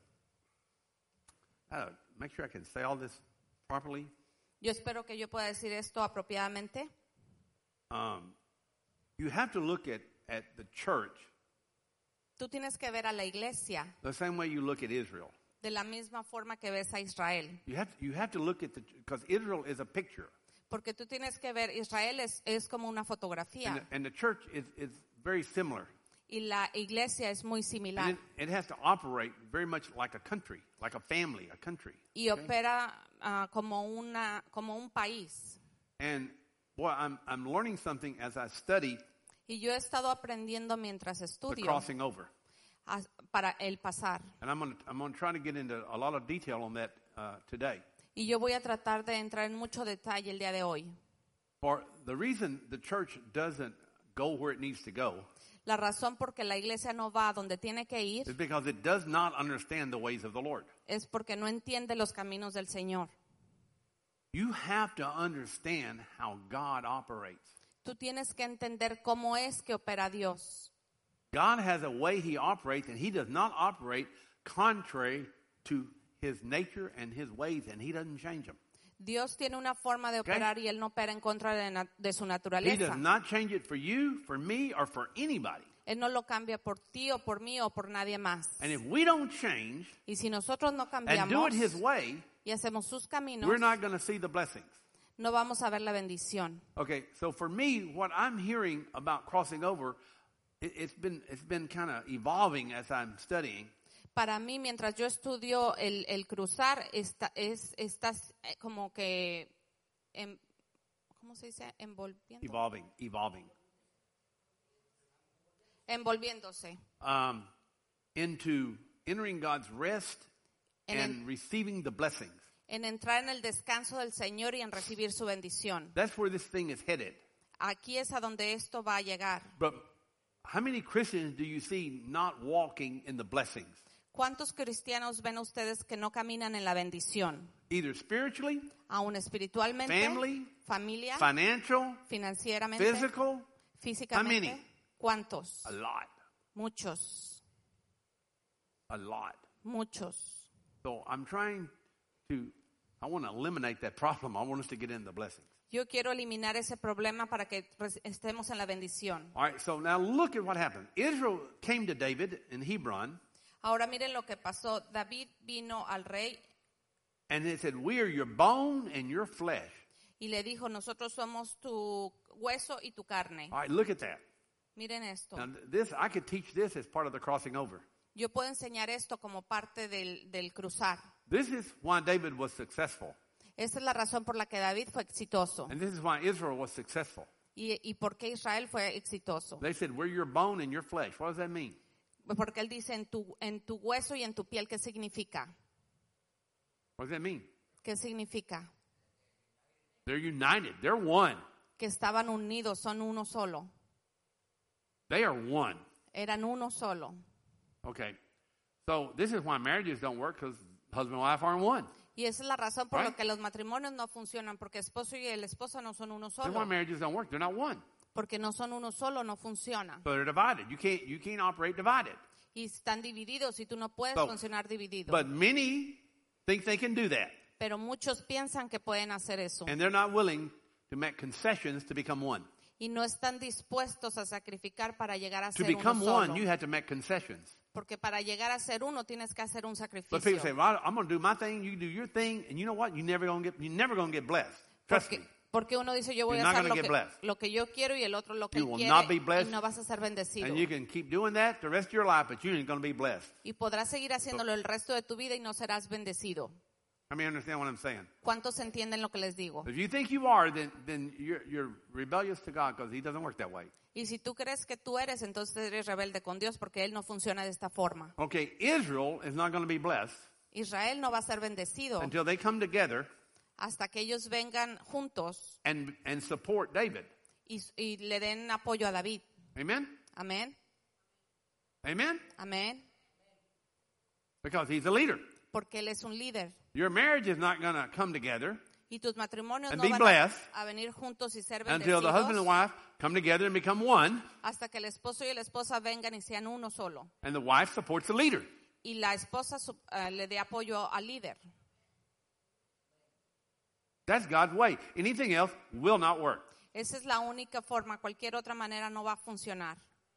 [SPEAKER 1] uh, make sure I can say all this properly.
[SPEAKER 2] Yo espero que yo pueda decir esto apropiadamente.
[SPEAKER 1] Um, you have to look at, at the church
[SPEAKER 2] Tú tienes que ver a la iglesia
[SPEAKER 1] the same way you look at Israel.
[SPEAKER 2] de la misma forma que ves a Israel.
[SPEAKER 1] You have to, you have to look at the, because Israel is a picture.
[SPEAKER 2] Porque tú tienes que ver, Israel es, es como una
[SPEAKER 1] And
[SPEAKER 2] fotografía
[SPEAKER 1] the, and the church is, is very similar.
[SPEAKER 2] y la iglesia es muy
[SPEAKER 1] And
[SPEAKER 2] similar
[SPEAKER 1] it, it has to operate very much like a country, like a family, a country.
[SPEAKER 2] y opera ah, como, una, como un país.
[SPEAKER 1] And boy, I'm, I'm learning something as I study
[SPEAKER 2] Y yo he estado aprendiendo mientras
[SPEAKER 1] the
[SPEAKER 2] estudio
[SPEAKER 1] crossing over.
[SPEAKER 2] a- para el pasar.
[SPEAKER 1] And I'm going to I'm gonna try to get into a lot of detail on that uh, today.
[SPEAKER 2] Y yo voy a tratar de entrar en mucho detalle el día de hoy.
[SPEAKER 1] For the reason the church doesn't go where it needs to go
[SPEAKER 2] La razón por que la iglesia no va a donde tiene que ir
[SPEAKER 1] is because it does not understand the ways of the Lord.
[SPEAKER 2] es porque no entiende los caminos del Señor.
[SPEAKER 1] You have to understand how God operates.
[SPEAKER 2] Tú tienes que entender cómo es que opera Dios.
[SPEAKER 1] God has a way he operates, and he does not operate contrary to his nature and his ways, and he doesn't change them.
[SPEAKER 2] Dios tiene una forma de
[SPEAKER 1] Okay.
[SPEAKER 2] operar y Él no opera en contra de, na- de su
[SPEAKER 1] He
[SPEAKER 2] naturaleza.
[SPEAKER 1] does not change it for you, for me, or for anybody.
[SPEAKER 2] Él no lo cambia por ti o por mí o por nadie más.
[SPEAKER 1] And if we don't change
[SPEAKER 2] Y si nosotros no
[SPEAKER 1] and do
[SPEAKER 2] cambiamos
[SPEAKER 1] it his way,
[SPEAKER 2] y hacemos sus caminos,
[SPEAKER 1] we're not going to see the blessings.
[SPEAKER 2] no vamos a ver la bendición.
[SPEAKER 1] Okay, so for me, what I'm hearing about crossing over, it, it's been it's been kind of evolving as I'm studying.
[SPEAKER 2] Para mí, mientras yo estudio el, el cruzar, está, es, estás eh, como que, em, ¿cómo se dice? Envolviendo.
[SPEAKER 1] Evolving, evolving.
[SPEAKER 2] Envolviéndose.
[SPEAKER 1] Um, into entering God's rest
[SPEAKER 2] En
[SPEAKER 1] and
[SPEAKER 2] el-
[SPEAKER 1] receiving the blessings.
[SPEAKER 2] En entrar en el descanso del Señor y en recibir su bendición.
[SPEAKER 1] That's where this thing is headed.
[SPEAKER 2] Aquí es a donde esto va a llegar.
[SPEAKER 1] But how many Christians do you see not walking in the blessings?
[SPEAKER 2] ¿Cuántos cristianos ven ustedes que no caminan en la bendición?
[SPEAKER 1] Either spiritually,
[SPEAKER 2] Aún espiritualmente,
[SPEAKER 1] Family,
[SPEAKER 2] familia,
[SPEAKER 1] financial,
[SPEAKER 2] financieramente,
[SPEAKER 1] physical,
[SPEAKER 2] físicamente.
[SPEAKER 1] How many?
[SPEAKER 2] ¿Cuántos?
[SPEAKER 1] a lot,
[SPEAKER 2] Muchos,
[SPEAKER 1] a lot.
[SPEAKER 2] muchos.
[SPEAKER 1] So I'm trying to, I want to eliminate that problem. I want us to get in the blessings.
[SPEAKER 2] Yo quiero eliminar ese problema para que res- estemos en la bendición.
[SPEAKER 1] All right, so now look at what happened. Israel came to David in Hebron,
[SPEAKER 2] Ahora miren lo que pasó. David vino al rey
[SPEAKER 1] and it said, we are your bone and your flesh.
[SPEAKER 2] y le dijo, nosotros somos tu hueso y tu carne.
[SPEAKER 1] All right, look at that.
[SPEAKER 2] Miren esto.
[SPEAKER 1] Now, this, I could teach this as part of the crossing over.
[SPEAKER 2] Yo puedo enseñar esto como parte del, del cruzar.
[SPEAKER 1] This is why David was successful,
[SPEAKER 2] Esta es la razón por la que David fue exitoso.
[SPEAKER 1] and this is why Israel was successful.
[SPEAKER 2] Y, y por qué Israel fue exitoso.
[SPEAKER 1] They said, we're your bone and your flesh. What does that mean?
[SPEAKER 2] Porque él dice en tu, en tu hueso y en tu piel, ¿qué significa?
[SPEAKER 1] What does that mean?
[SPEAKER 2] ¿Qué significa?
[SPEAKER 1] They're united. They're one.
[SPEAKER 2] Que estaban unidos, son uno solo.
[SPEAKER 1] They are one.
[SPEAKER 2] Eran uno solo.
[SPEAKER 1] Okay. So this is why marriages don't work, because husband and wife aren't one.
[SPEAKER 2] Y esa es la razón por
[SPEAKER 1] Right.
[SPEAKER 2] la que los matrimonios no funcionan, porque esposo y el esposa no son uno
[SPEAKER 1] That's why
[SPEAKER 2] solo.
[SPEAKER 1] marriages don't work. They're not one.
[SPEAKER 2] Porque no son uno solo, no funciona.
[SPEAKER 1] So they're divided. You can't you can't operate divided.
[SPEAKER 2] Y están divididos y tú no puedes
[SPEAKER 1] So,
[SPEAKER 2] funcionar dividido.
[SPEAKER 1] But many think they can do that,
[SPEAKER 2] Pero muchos piensan que pueden hacer eso.
[SPEAKER 1] and they're not willing to make concessions to become one.
[SPEAKER 2] Y no están dispuestos a sacrificar para llegar a
[SPEAKER 1] To
[SPEAKER 2] ser uno
[SPEAKER 1] become
[SPEAKER 2] solo.
[SPEAKER 1] one, you have to make concessions.
[SPEAKER 2] Porque para llegar a ser uno tienes que hacer un
[SPEAKER 1] But
[SPEAKER 2] sacrificio.
[SPEAKER 1] people say, well, I'm going to do my thing, you do your thing, and you know what? You're never going to get you're never going to get blessed. Trust me.
[SPEAKER 2] Porque, porque uno dice yo voy
[SPEAKER 1] You're
[SPEAKER 2] a
[SPEAKER 1] not
[SPEAKER 2] hacer
[SPEAKER 1] gonna
[SPEAKER 2] lo
[SPEAKER 1] get
[SPEAKER 2] que,
[SPEAKER 1] blessed.
[SPEAKER 2] lo que yo quiero y el otro lo que
[SPEAKER 1] You
[SPEAKER 2] él
[SPEAKER 1] will
[SPEAKER 2] quiere
[SPEAKER 1] not be
[SPEAKER 2] y
[SPEAKER 1] blessed.
[SPEAKER 2] no vas a ser bendecido.
[SPEAKER 1] And you can keep doing that the rest of your life, but you ain't going to be blessed.
[SPEAKER 2] Y podrás seguir haciéndolo el resto de tu vida y no serás bendecido.
[SPEAKER 1] I mean, understand what I'm saying?
[SPEAKER 2] ¿Cuántos entienden lo que les digo?
[SPEAKER 1] If you think you are, then then you're, you're rebellious to God, because He doesn't work that way.
[SPEAKER 2] Y si tú crees que tú eres, entonces eres rebelde con Dios porque Él no funciona de esta forma.
[SPEAKER 1] Okay, Israel is not going to be blessed
[SPEAKER 2] Israel no va a ser bendecido
[SPEAKER 1] until they come together
[SPEAKER 2] hasta que ellos vengan juntos
[SPEAKER 1] and and support David.
[SPEAKER 2] y, y le den apoyo a David.
[SPEAKER 1] Amen?
[SPEAKER 2] Amén,
[SPEAKER 1] Amen?
[SPEAKER 2] amén,
[SPEAKER 1] Because he's a leader.
[SPEAKER 2] porque Él es un líder.
[SPEAKER 1] Your marriage is not going to come together
[SPEAKER 2] Y tus matrimonios
[SPEAKER 1] And
[SPEAKER 2] no
[SPEAKER 1] be
[SPEAKER 2] van
[SPEAKER 1] blessed
[SPEAKER 2] a, a venir juntos y ser
[SPEAKER 1] until the husband and
[SPEAKER 2] bendecidos
[SPEAKER 1] wife come together and become one,
[SPEAKER 2] hasta que el esposo y la esposa vengan y sean uno solo.
[SPEAKER 1] and the wife supports the leader.
[SPEAKER 2] Y la esposa su- eh, le dé apoyo al líder.
[SPEAKER 1] That's God's way. Anything else will not work.
[SPEAKER 2] Esa es la única forma. Cualquier otra manera no va a funcionar.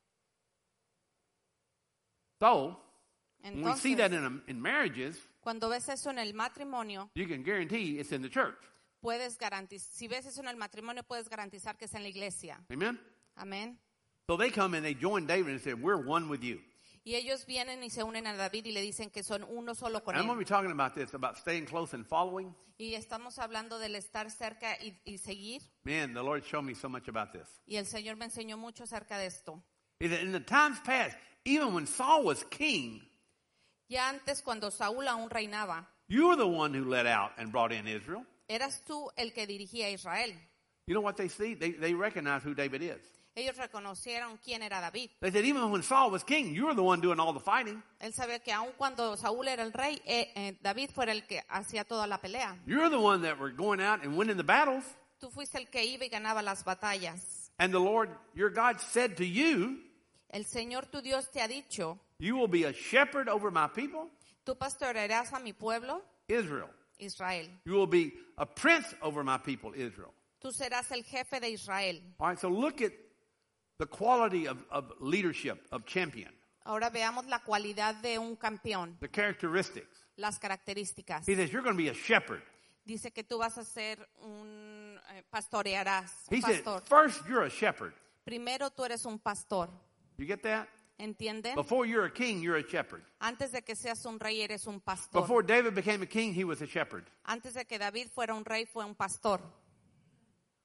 [SPEAKER 1] So, when we see
[SPEAKER 2] Entonces,
[SPEAKER 1] that in, a, in marriages,
[SPEAKER 2] cuando ves eso en el matrimonio,
[SPEAKER 1] you can guarantee it's in the church.
[SPEAKER 2] puedes garantizar, si ves eso en el matrimonio, puedes garantizar que es en la iglesia.
[SPEAKER 1] Amen?
[SPEAKER 2] Amén.
[SPEAKER 1] So they come and they join David and say, we're one with you.
[SPEAKER 2] Y ellos vienen y se unen a David y le dicen que son uno solo con
[SPEAKER 1] And I'm going to
[SPEAKER 2] él.
[SPEAKER 1] be talking about this, about staying close and following.
[SPEAKER 2] Y estamos hablando del estar cerca y, y seguir.
[SPEAKER 1] Man, the Lord showed me so much about this.
[SPEAKER 2] Y el Señor me enseñó mucho acerca de esto.
[SPEAKER 1] He said, in the times past, even when Saul was king,
[SPEAKER 2] Ya antes, cuando Saúl aún reinaba,
[SPEAKER 1] you were the one who led out and brought in Israel.
[SPEAKER 2] eras tú el que dirigía a Israel.
[SPEAKER 1] You know what they see? They, they recognize who David is.
[SPEAKER 2] Ellos reconocieron quién era David.
[SPEAKER 1] They said, even when Saul was king, you were the one doing all the fighting.
[SPEAKER 2] Él sabía que aun cuando Saúl era el rey, eh, eh, David fue el que hacía toda la pelea.
[SPEAKER 1] You're the one that were going out and winning the battles.
[SPEAKER 2] Tú fuiste el que iba y ganaba las batallas.
[SPEAKER 1] And the Lord, your God, said to you,
[SPEAKER 2] El Señor tu Dios te ha dicho,
[SPEAKER 1] you will be a shepherd over my people,
[SPEAKER 2] tú pastorearás a mi pueblo,
[SPEAKER 1] Israel.
[SPEAKER 2] Israel.
[SPEAKER 1] You will be a prince over my people, Israel.
[SPEAKER 2] Tú serás el jefe de Israel.
[SPEAKER 1] All right, so look at the quality of, of leadership, of champion,
[SPEAKER 2] Ahora veamos la cualidad de un campeón,
[SPEAKER 1] the characteristics.
[SPEAKER 2] las características.
[SPEAKER 1] He says, you're going to be a shepherd.
[SPEAKER 2] Dice que tú vas a ser un eh, pastorearás, un
[SPEAKER 1] He said,
[SPEAKER 2] pastor.
[SPEAKER 1] first, you're a shepherd.
[SPEAKER 2] Primero tú eres un pastor.
[SPEAKER 1] You get that?
[SPEAKER 2] ¿Entienden?
[SPEAKER 1] Before you're a king, you're a shepherd.
[SPEAKER 2] Antes de que seas un rey eres un pastor.
[SPEAKER 1] Before David became a king, he was a shepherd.
[SPEAKER 2] Antes de que David fuera un rey fue un pastor.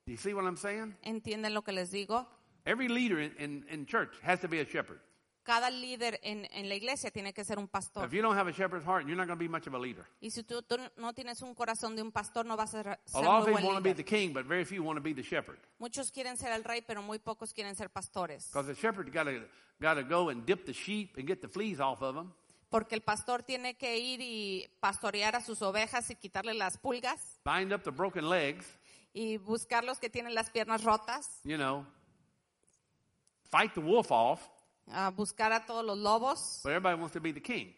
[SPEAKER 1] Do you see what I'm saying?
[SPEAKER 2] ¿Entienden lo que les digo?
[SPEAKER 1] Every leader in, in, in church has to be a shepherd.
[SPEAKER 2] Cada líder en, en la iglesia tiene que ser un pastor.
[SPEAKER 1] If you don't have a shepherd's heart, you're not going to be much of a leader.
[SPEAKER 2] Y si tú, tú no tienes un corazón de un pastor, no vas a ser,
[SPEAKER 1] A
[SPEAKER 2] ser
[SPEAKER 1] lot of
[SPEAKER 2] muy
[SPEAKER 1] people
[SPEAKER 2] buen
[SPEAKER 1] want to be
[SPEAKER 2] líder.
[SPEAKER 1] the king, but very few want to be the shepherd.
[SPEAKER 2] Muchos quieren ser el rey, pero muy pocos quieren ser pastores.
[SPEAKER 1] Because the shepherd got to got to go and dip the sheep and get the fleas off of them.
[SPEAKER 2] Porque el pastor tiene que ir y pastorear a sus ovejas y quitarle las pulgas
[SPEAKER 1] Bind up the broken legs,
[SPEAKER 2] y buscar los que tienen las piernas rotas,
[SPEAKER 1] you know, fight the wolf off,
[SPEAKER 2] a buscar a todos los lobos,
[SPEAKER 1] but everybody wants to be the king.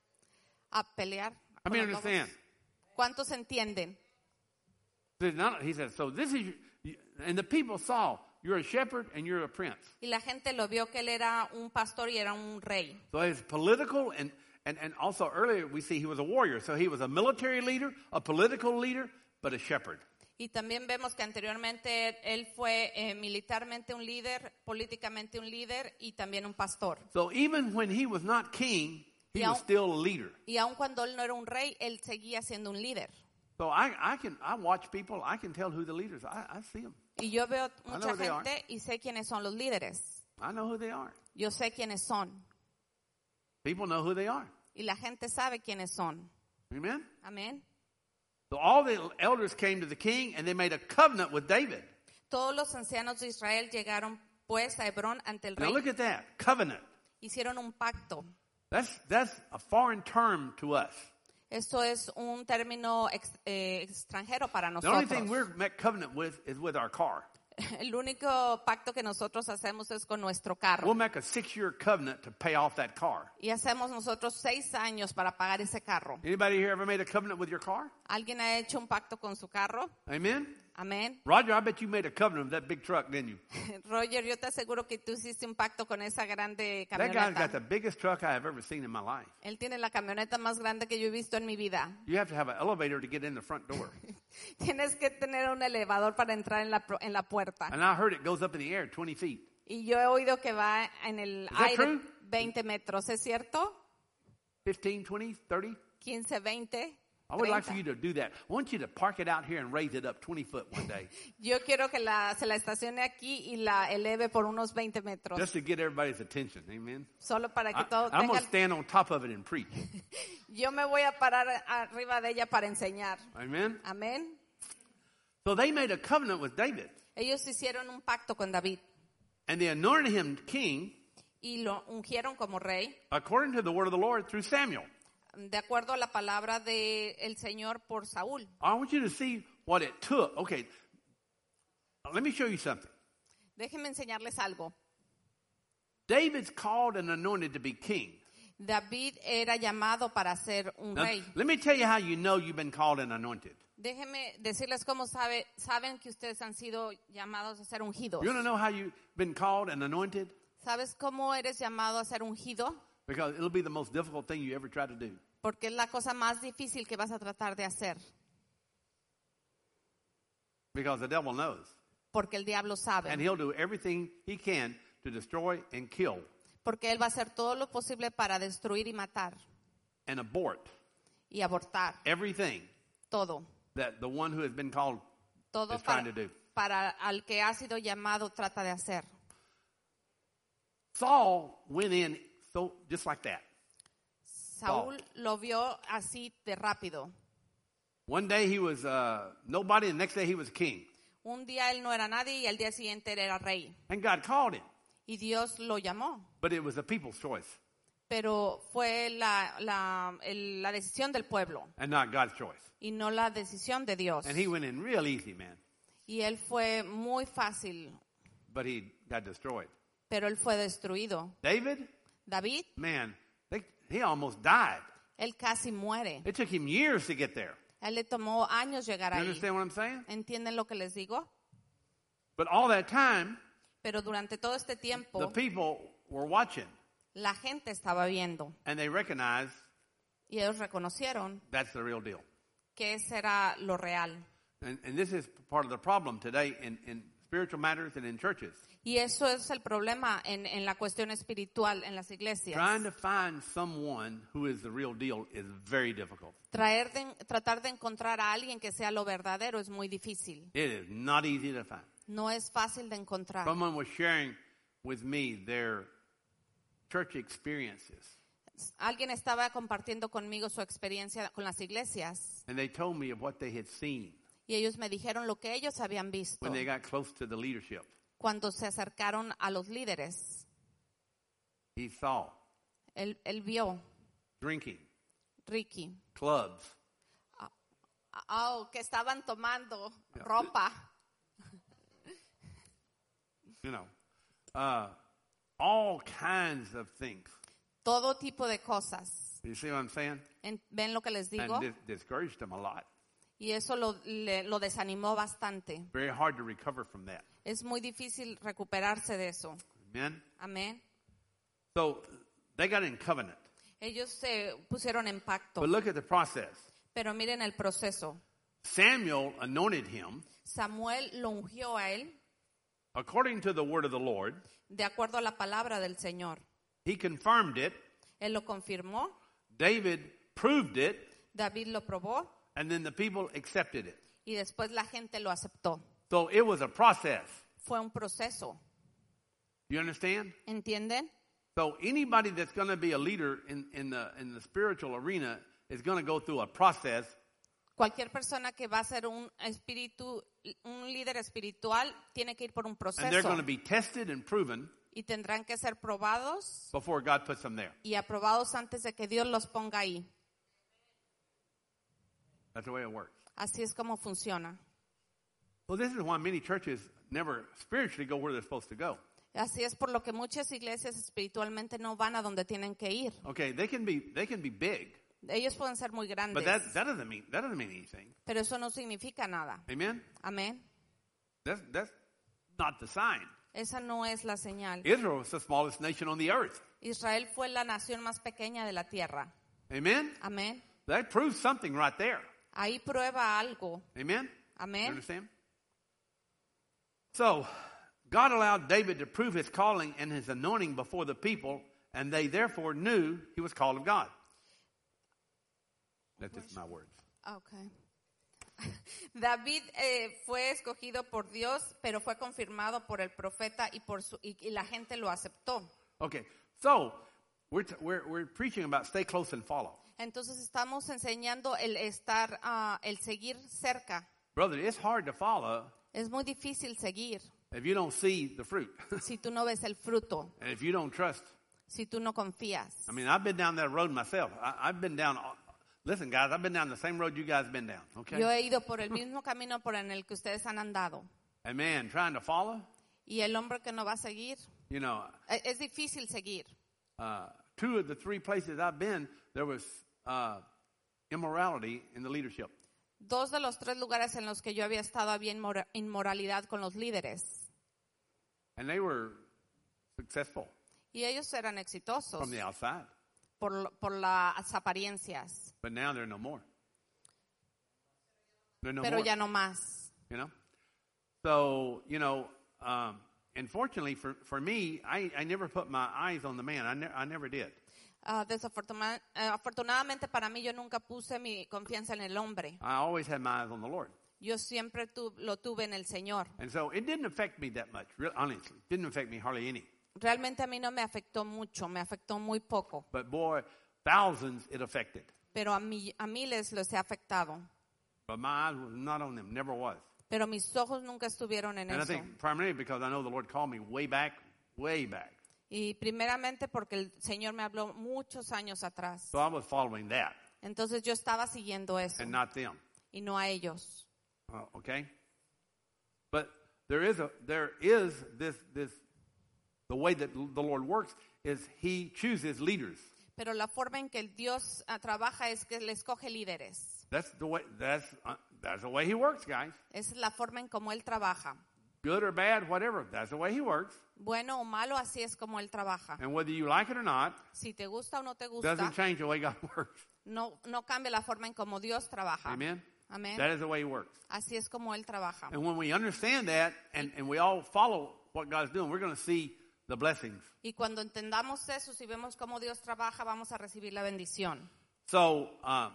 [SPEAKER 2] a pelear.
[SPEAKER 1] I
[SPEAKER 2] con
[SPEAKER 1] mean,
[SPEAKER 2] los lobos.
[SPEAKER 1] understand.
[SPEAKER 2] ¿Cuántos entienden?
[SPEAKER 1] There's none- He said, so this is, your- and the people saw, you're a shepherd and you're a prince.
[SPEAKER 2] Y la gente lo vio que él era un pastor y era un rey.
[SPEAKER 1] So it's political, and, and, and also earlier we see he was a warrior. So he was a military leader, a political leader, but a shepherd.
[SPEAKER 2] Y también vemos que anteriormente él fue eh, militarmente un líder, políticamente un líder y también un pastor.
[SPEAKER 1] So even when he was not king, he
[SPEAKER 2] Yeah.
[SPEAKER 1] was still a leader.
[SPEAKER 2] Y aun cuando él no era un rey, él seguía siendo un líder.
[SPEAKER 1] So I, I can I watch people, I can tell who the leaders are. I, I see them.
[SPEAKER 2] Y yo veo
[SPEAKER 1] know
[SPEAKER 2] mucha
[SPEAKER 1] who they are.
[SPEAKER 2] gente y sé quiénes son los líderes.
[SPEAKER 1] I know who they are.
[SPEAKER 2] Yo sé quiénes son.
[SPEAKER 1] People know who they are.
[SPEAKER 2] Y la gente sabe quiénes son.
[SPEAKER 1] Amen?
[SPEAKER 2] Amén.
[SPEAKER 1] So all the elders came to the king and they made a covenant with David.
[SPEAKER 2] Todos los ancianos de Israel llegaron pues a Hebrón ante el
[SPEAKER 1] Now
[SPEAKER 2] rey.
[SPEAKER 1] look at that, covenant.
[SPEAKER 2] Hicieron un pacto.
[SPEAKER 1] That's that's a foreign term to us.
[SPEAKER 2] Esto es un término ex- eh, extranjero para
[SPEAKER 1] The only thing
[SPEAKER 2] nosotros.
[SPEAKER 1] we're met covenant with is with our car.
[SPEAKER 2] El único pacto que nosotros hacemos es con nuestro carro.
[SPEAKER 1] We'll make a six-year covenant to pay off that car.
[SPEAKER 2] Y hacemos nosotros seis años para pagar ese carro.
[SPEAKER 1] Anybody here ever made a covenant with your car?
[SPEAKER 2] ¿Alguien ha hecho un pacto con su carro?
[SPEAKER 1] Amen?
[SPEAKER 2] Amén.
[SPEAKER 1] Roger, I bet you made a covenant with that big truck, didn't you?
[SPEAKER 2] Roger, yo te aseguro que tú hiciste un pacto con esa grande
[SPEAKER 1] That guy's got
[SPEAKER 2] camioneta.
[SPEAKER 1] the biggest truck I have ever seen in my life.
[SPEAKER 2] Él tiene la camioneta más grande que yo he visto en mi vida.
[SPEAKER 1] You have to have an elevator to get in the front door.
[SPEAKER 2] Tienes que tener un elevador para entrar en la, pro- en la puerta.
[SPEAKER 1] And I heard it goes up in the air twenty feet.
[SPEAKER 2] Y yo he oído que va en el
[SPEAKER 1] that
[SPEAKER 2] aire
[SPEAKER 1] true?
[SPEAKER 2] veinte metros. ¿Es cierto?
[SPEAKER 1] fifteen, twenty, thirty.
[SPEAKER 2] quince, veinte.
[SPEAKER 1] I would like for
[SPEAKER 2] treinta.
[SPEAKER 1] you to do that. I want you to park it out here and raise it up twenty foot one day.
[SPEAKER 2] Yo quiero que la, se la estacione aquí y la eleve por unos veinte metros.
[SPEAKER 1] Just to get everybody's attention. Amen.
[SPEAKER 2] Solo para que
[SPEAKER 1] I,
[SPEAKER 2] todos
[SPEAKER 1] I'm going
[SPEAKER 2] tengan.
[SPEAKER 1] to stand on top of it and preach.
[SPEAKER 2] Yo me voy a parar arriba de ella para enseñar.
[SPEAKER 1] Amen.
[SPEAKER 2] Amén.
[SPEAKER 1] So they made a covenant with David.
[SPEAKER 2] Ellos hicieron un pacto con David
[SPEAKER 1] And they anointed him king
[SPEAKER 2] y lo ungieron como rey
[SPEAKER 1] according to the word of the Lord through Samuel.
[SPEAKER 2] de acuerdo a la palabra del Señor por Saúl.
[SPEAKER 1] I want you to see what it took. Okay, let me show you something.
[SPEAKER 2] Déjenme enseñarles algo.
[SPEAKER 1] David's called and anointed to be king.
[SPEAKER 2] David era llamado para ser un
[SPEAKER 1] Now,
[SPEAKER 2] rey.
[SPEAKER 1] let me tell you how you know you've been called and anointed.
[SPEAKER 2] Déjenme decirles cómo sabe, saben que ustedes han sido llamados a ser ungidos.
[SPEAKER 1] You want to know how you've been called and anointed?
[SPEAKER 2] ¿Sabes cómo eres llamado a ser ungido?
[SPEAKER 1] Because it'll be the most difficult thing you ever try to do.
[SPEAKER 2] Porque es la cosa más difícil que vas a tratar de hacer.
[SPEAKER 1] Because the devil knows.
[SPEAKER 2] Porque el diablo sabe.
[SPEAKER 1] And he'll do everything he can to destroy and kill
[SPEAKER 2] Porque él va a hacer todo lo posible para destruir y matar
[SPEAKER 1] and abort
[SPEAKER 2] y abortar
[SPEAKER 1] everything
[SPEAKER 2] todo.
[SPEAKER 1] that the one who has been called
[SPEAKER 2] Todo
[SPEAKER 1] is trying
[SPEAKER 2] para,
[SPEAKER 1] to do.
[SPEAKER 2] para al que ha sido llamado trata de hacer.
[SPEAKER 1] Saul went in so just like that.
[SPEAKER 2] Saúl lo vio así de rápido.
[SPEAKER 1] One day he was uh, nobody, and the next day he was king.
[SPEAKER 2] Un día él no era nadie y al día siguiente él era rey.
[SPEAKER 1] And God called him.
[SPEAKER 2] Y Dios lo llamó.
[SPEAKER 1] But it was the people's choice
[SPEAKER 2] Pero fue la, la, el- la decisión del pueblo
[SPEAKER 1] and not God's choice.
[SPEAKER 2] y no la decisión de Dios.
[SPEAKER 1] And he went in real easy, man.
[SPEAKER 2] Y él fue muy fácil,
[SPEAKER 1] But he got destroyed.
[SPEAKER 2] pero él fue destruido.
[SPEAKER 1] David,
[SPEAKER 2] David,
[SPEAKER 1] man, they, he almost died.
[SPEAKER 2] él casi muere.
[SPEAKER 1] It took him years to get there.
[SPEAKER 2] A él le tomó años llegar
[SPEAKER 1] You
[SPEAKER 2] ahí.
[SPEAKER 1] understand what I'm saying?
[SPEAKER 2] ¿Entienden lo que les digo?
[SPEAKER 1] But all that time,
[SPEAKER 2] Pero durante todo este
[SPEAKER 1] the
[SPEAKER 2] tiempo,
[SPEAKER 1] people were watching,
[SPEAKER 2] la gente estaba viendo
[SPEAKER 1] and they recognized
[SPEAKER 2] y ellos reconocieron
[SPEAKER 1] that's the real deal.
[SPEAKER 2] que ese era lo real.
[SPEAKER 1] And, and this is part of the problem today, in, in spiritual matters and in churches.
[SPEAKER 2] Y eso es el problema en, en la cuestión espiritual en las iglesias.
[SPEAKER 1] Trying to find someone who is the real deal is very difficult.
[SPEAKER 2] Traer de, tratar de encontrar a alguien que sea lo verdadero es muy difícil.
[SPEAKER 1] It is not easy to find.
[SPEAKER 2] No es fácil de encontrar.
[SPEAKER 1] Someone was sharing with me their church experiences.
[SPEAKER 2] Alguien estaba compartiendo conmigo su experiencia con las iglesias
[SPEAKER 1] And they told me of what they had seen
[SPEAKER 2] y ellos me dijeron lo que ellos habían visto
[SPEAKER 1] when they got close to the leadership.
[SPEAKER 2] cuando se acercaron a los líderes.
[SPEAKER 1] He saw
[SPEAKER 2] Él, él vio,
[SPEAKER 1] drinking,
[SPEAKER 2] Ricky,
[SPEAKER 1] clubs,
[SPEAKER 2] oh, que estaban tomando
[SPEAKER 1] Yeah.
[SPEAKER 2] ropa,
[SPEAKER 1] you know, uh, all kinds of things.
[SPEAKER 2] todo tipo de cosas.
[SPEAKER 1] You see what I'm saying?
[SPEAKER 2] En- ¿Ven lo que les digo?
[SPEAKER 1] And dis- discouraged them a lot.
[SPEAKER 2] Y eso lo, le- lo desanimó bastante.
[SPEAKER 1] Very hard to recover from that.
[SPEAKER 2] Es muy difícil recuperarse de eso.
[SPEAKER 1] Amen?
[SPEAKER 2] Amén.
[SPEAKER 1] So they got in covenant.
[SPEAKER 2] Ellos se pusieron en pacto.
[SPEAKER 1] But look at the process.
[SPEAKER 2] Pero miren el proceso.
[SPEAKER 1] Samuel anointed him
[SPEAKER 2] Samuel lo ungió a él
[SPEAKER 1] according to the word of the Lord.
[SPEAKER 2] de acuerdo a la palabra del Señor.
[SPEAKER 1] He confirmed it.
[SPEAKER 2] Él lo confirmó,
[SPEAKER 1] David proved it.
[SPEAKER 2] David lo probó
[SPEAKER 1] And then the people accepted it.
[SPEAKER 2] y después la gente lo aceptó.
[SPEAKER 1] So it was a process.
[SPEAKER 2] Fue un proceso.
[SPEAKER 1] You understand?
[SPEAKER 2] ¿Entienden?
[SPEAKER 1] So anybody that's going to be a leader in, in, the, in the spiritual arena is going to go through a process.
[SPEAKER 2] Cualquier persona que va a ser un espíritu, un líder espiritual, tiene que ir por un
[SPEAKER 1] And they're
[SPEAKER 2] proceso
[SPEAKER 1] going to be tested and proven
[SPEAKER 2] y tendrán que ser probados
[SPEAKER 1] before God puts them there.
[SPEAKER 2] y aprobados antes de que Dios los ponga ahí.
[SPEAKER 1] That's the way it works.
[SPEAKER 2] Así es como funciona.
[SPEAKER 1] Well, this is why many churches never spiritually go where they're supposed to go.
[SPEAKER 2] Así es por lo que muchas iglesias espiritualmente no van a donde tienen que ir.
[SPEAKER 1] Okay, they can be they can be big,
[SPEAKER 2] Ellos pueden ser muy
[SPEAKER 1] but
[SPEAKER 2] grandes,
[SPEAKER 1] that that doesn't mean that doesn't mean anything.
[SPEAKER 2] pero eso no significa nada.
[SPEAKER 1] Amen.
[SPEAKER 2] Amén.
[SPEAKER 1] That's that's not the sign.
[SPEAKER 2] Esa no es la señal.
[SPEAKER 1] Israel was the smallest nation on the earth.
[SPEAKER 2] Israel fue la nación más pequeña de la tierra.
[SPEAKER 1] Amen.
[SPEAKER 2] Amén.
[SPEAKER 1] That proves something right there.
[SPEAKER 2] Ahí prueba algo.
[SPEAKER 1] Amen. You
[SPEAKER 2] Amén.
[SPEAKER 1] understand? So, God allowed David to prove his calling and his anointing before the people, and they therefore knew he was called of God. That's just my words.
[SPEAKER 2] Okay. David eh, fue escogido por Dios, pero fue confirmado por el profeta y por su, y, y la gente lo aceptó.
[SPEAKER 1] Okay, so we're, t- we're we're preaching about stay close and follow.
[SPEAKER 2] Entonces estamos enseñando el estar, ah, el seguir cerca.
[SPEAKER 1] Brother, it's hard to follow
[SPEAKER 2] Es muy difícil seguir
[SPEAKER 1] if you don't see the fruit,
[SPEAKER 2] si tú no ves el fruto,
[SPEAKER 1] and if you don't trust.
[SPEAKER 2] si tú no confías.
[SPEAKER 1] I mean, I've been down that road myself. I, I've been down. Listen, guys, I've been down the same road you guys have been down. Okay,
[SPEAKER 2] Yo he ido por el mismo camino por en el que ustedes han andado.
[SPEAKER 1] and man, trying to follow,
[SPEAKER 2] Y el hombre que no va a seguir,
[SPEAKER 1] you know,
[SPEAKER 2] eh, es difícil seguir.
[SPEAKER 1] uh, two of the three places I've been, there was uh, immorality in the leadership.
[SPEAKER 2] Dos de los tres lugares en los que yo había estado había inmora- inmoralidad con los líderes.
[SPEAKER 1] And they were successful
[SPEAKER 2] Y ellos eran exitosos
[SPEAKER 1] from the outside.
[SPEAKER 2] por, lo- por las apariencias,
[SPEAKER 1] But now they're no more. They're no
[SPEAKER 2] pero
[SPEAKER 1] more,
[SPEAKER 2] ya no más.
[SPEAKER 1] you know? So, you know, um, unfortunately for, for me, I, I never put my eyes on the man. I, ne- I never did.
[SPEAKER 2] Ah, desafortuna- eh, afortunadamente para mí yo nunca puse mi confianza en el hombre.
[SPEAKER 1] I always had my eyes on the Lord.
[SPEAKER 2] Yo siempre tu- lo tuve en el Señor.
[SPEAKER 1] And so it didn't affect me that much, real, honestly. It didn't affect me hardly any.
[SPEAKER 2] Realmente a mí no me afectó mucho, me afectó muy poco,
[SPEAKER 1] But boy, thousands it affected.
[SPEAKER 2] pero a, mí, a miles los he afectado.
[SPEAKER 1] But my eyes was not on them, never was.
[SPEAKER 2] Pero mis ojos nunca estuvieron en
[SPEAKER 1] And I
[SPEAKER 2] eso.
[SPEAKER 1] think primarily because I know the Lord called me way back, way back.
[SPEAKER 2] Y primeramente porque el Señor me habló muchos años atrás.
[SPEAKER 1] So I was following that
[SPEAKER 2] Entonces yo estaba siguiendo eso
[SPEAKER 1] and not them.
[SPEAKER 2] y no a ellos.
[SPEAKER 1] Uh, okay? But there is a there is this this the way that the Lord works is he chooses leaders.
[SPEAKER 2] Pero la forma en que el Dios ah, trabaja es que le escoge líderes.
[SPEAKER 1] That's the way that's uh, that's the way he works, guys.
[SPEAKER 2] Esa es la forma en cómo él trabaja.
[SPEAKER 1] Good or bad, whatever, that's the way he works.
[SPEAKER 2] Bueno o malo, así es como él trabaja.
[SPEAKER 1] And whether you like it or not,
[SPEAKER 2] Si te gusta o no te gusta,
[SPEAKER 1] doesn't change the way God works.
[SPEAKER 2] no, no cambia la forma en cómo Dios trabaja.
[SPEAKER 1] Amen.
[SPEAKER 2] Amén.
[SPEAKER 1] That is the way he works.
[SPEAKER 2] Así es como Él trabaja.
[SPEAKER 1] And when we understand that and, and we all follow what God's doing, we're going to see the blessings.
[SPEAKER 2] Y cuando entendamos eso, si vemos cómo Dios trabaja, vamos a recibir la bendición.
[SPEAKER 1] So uh,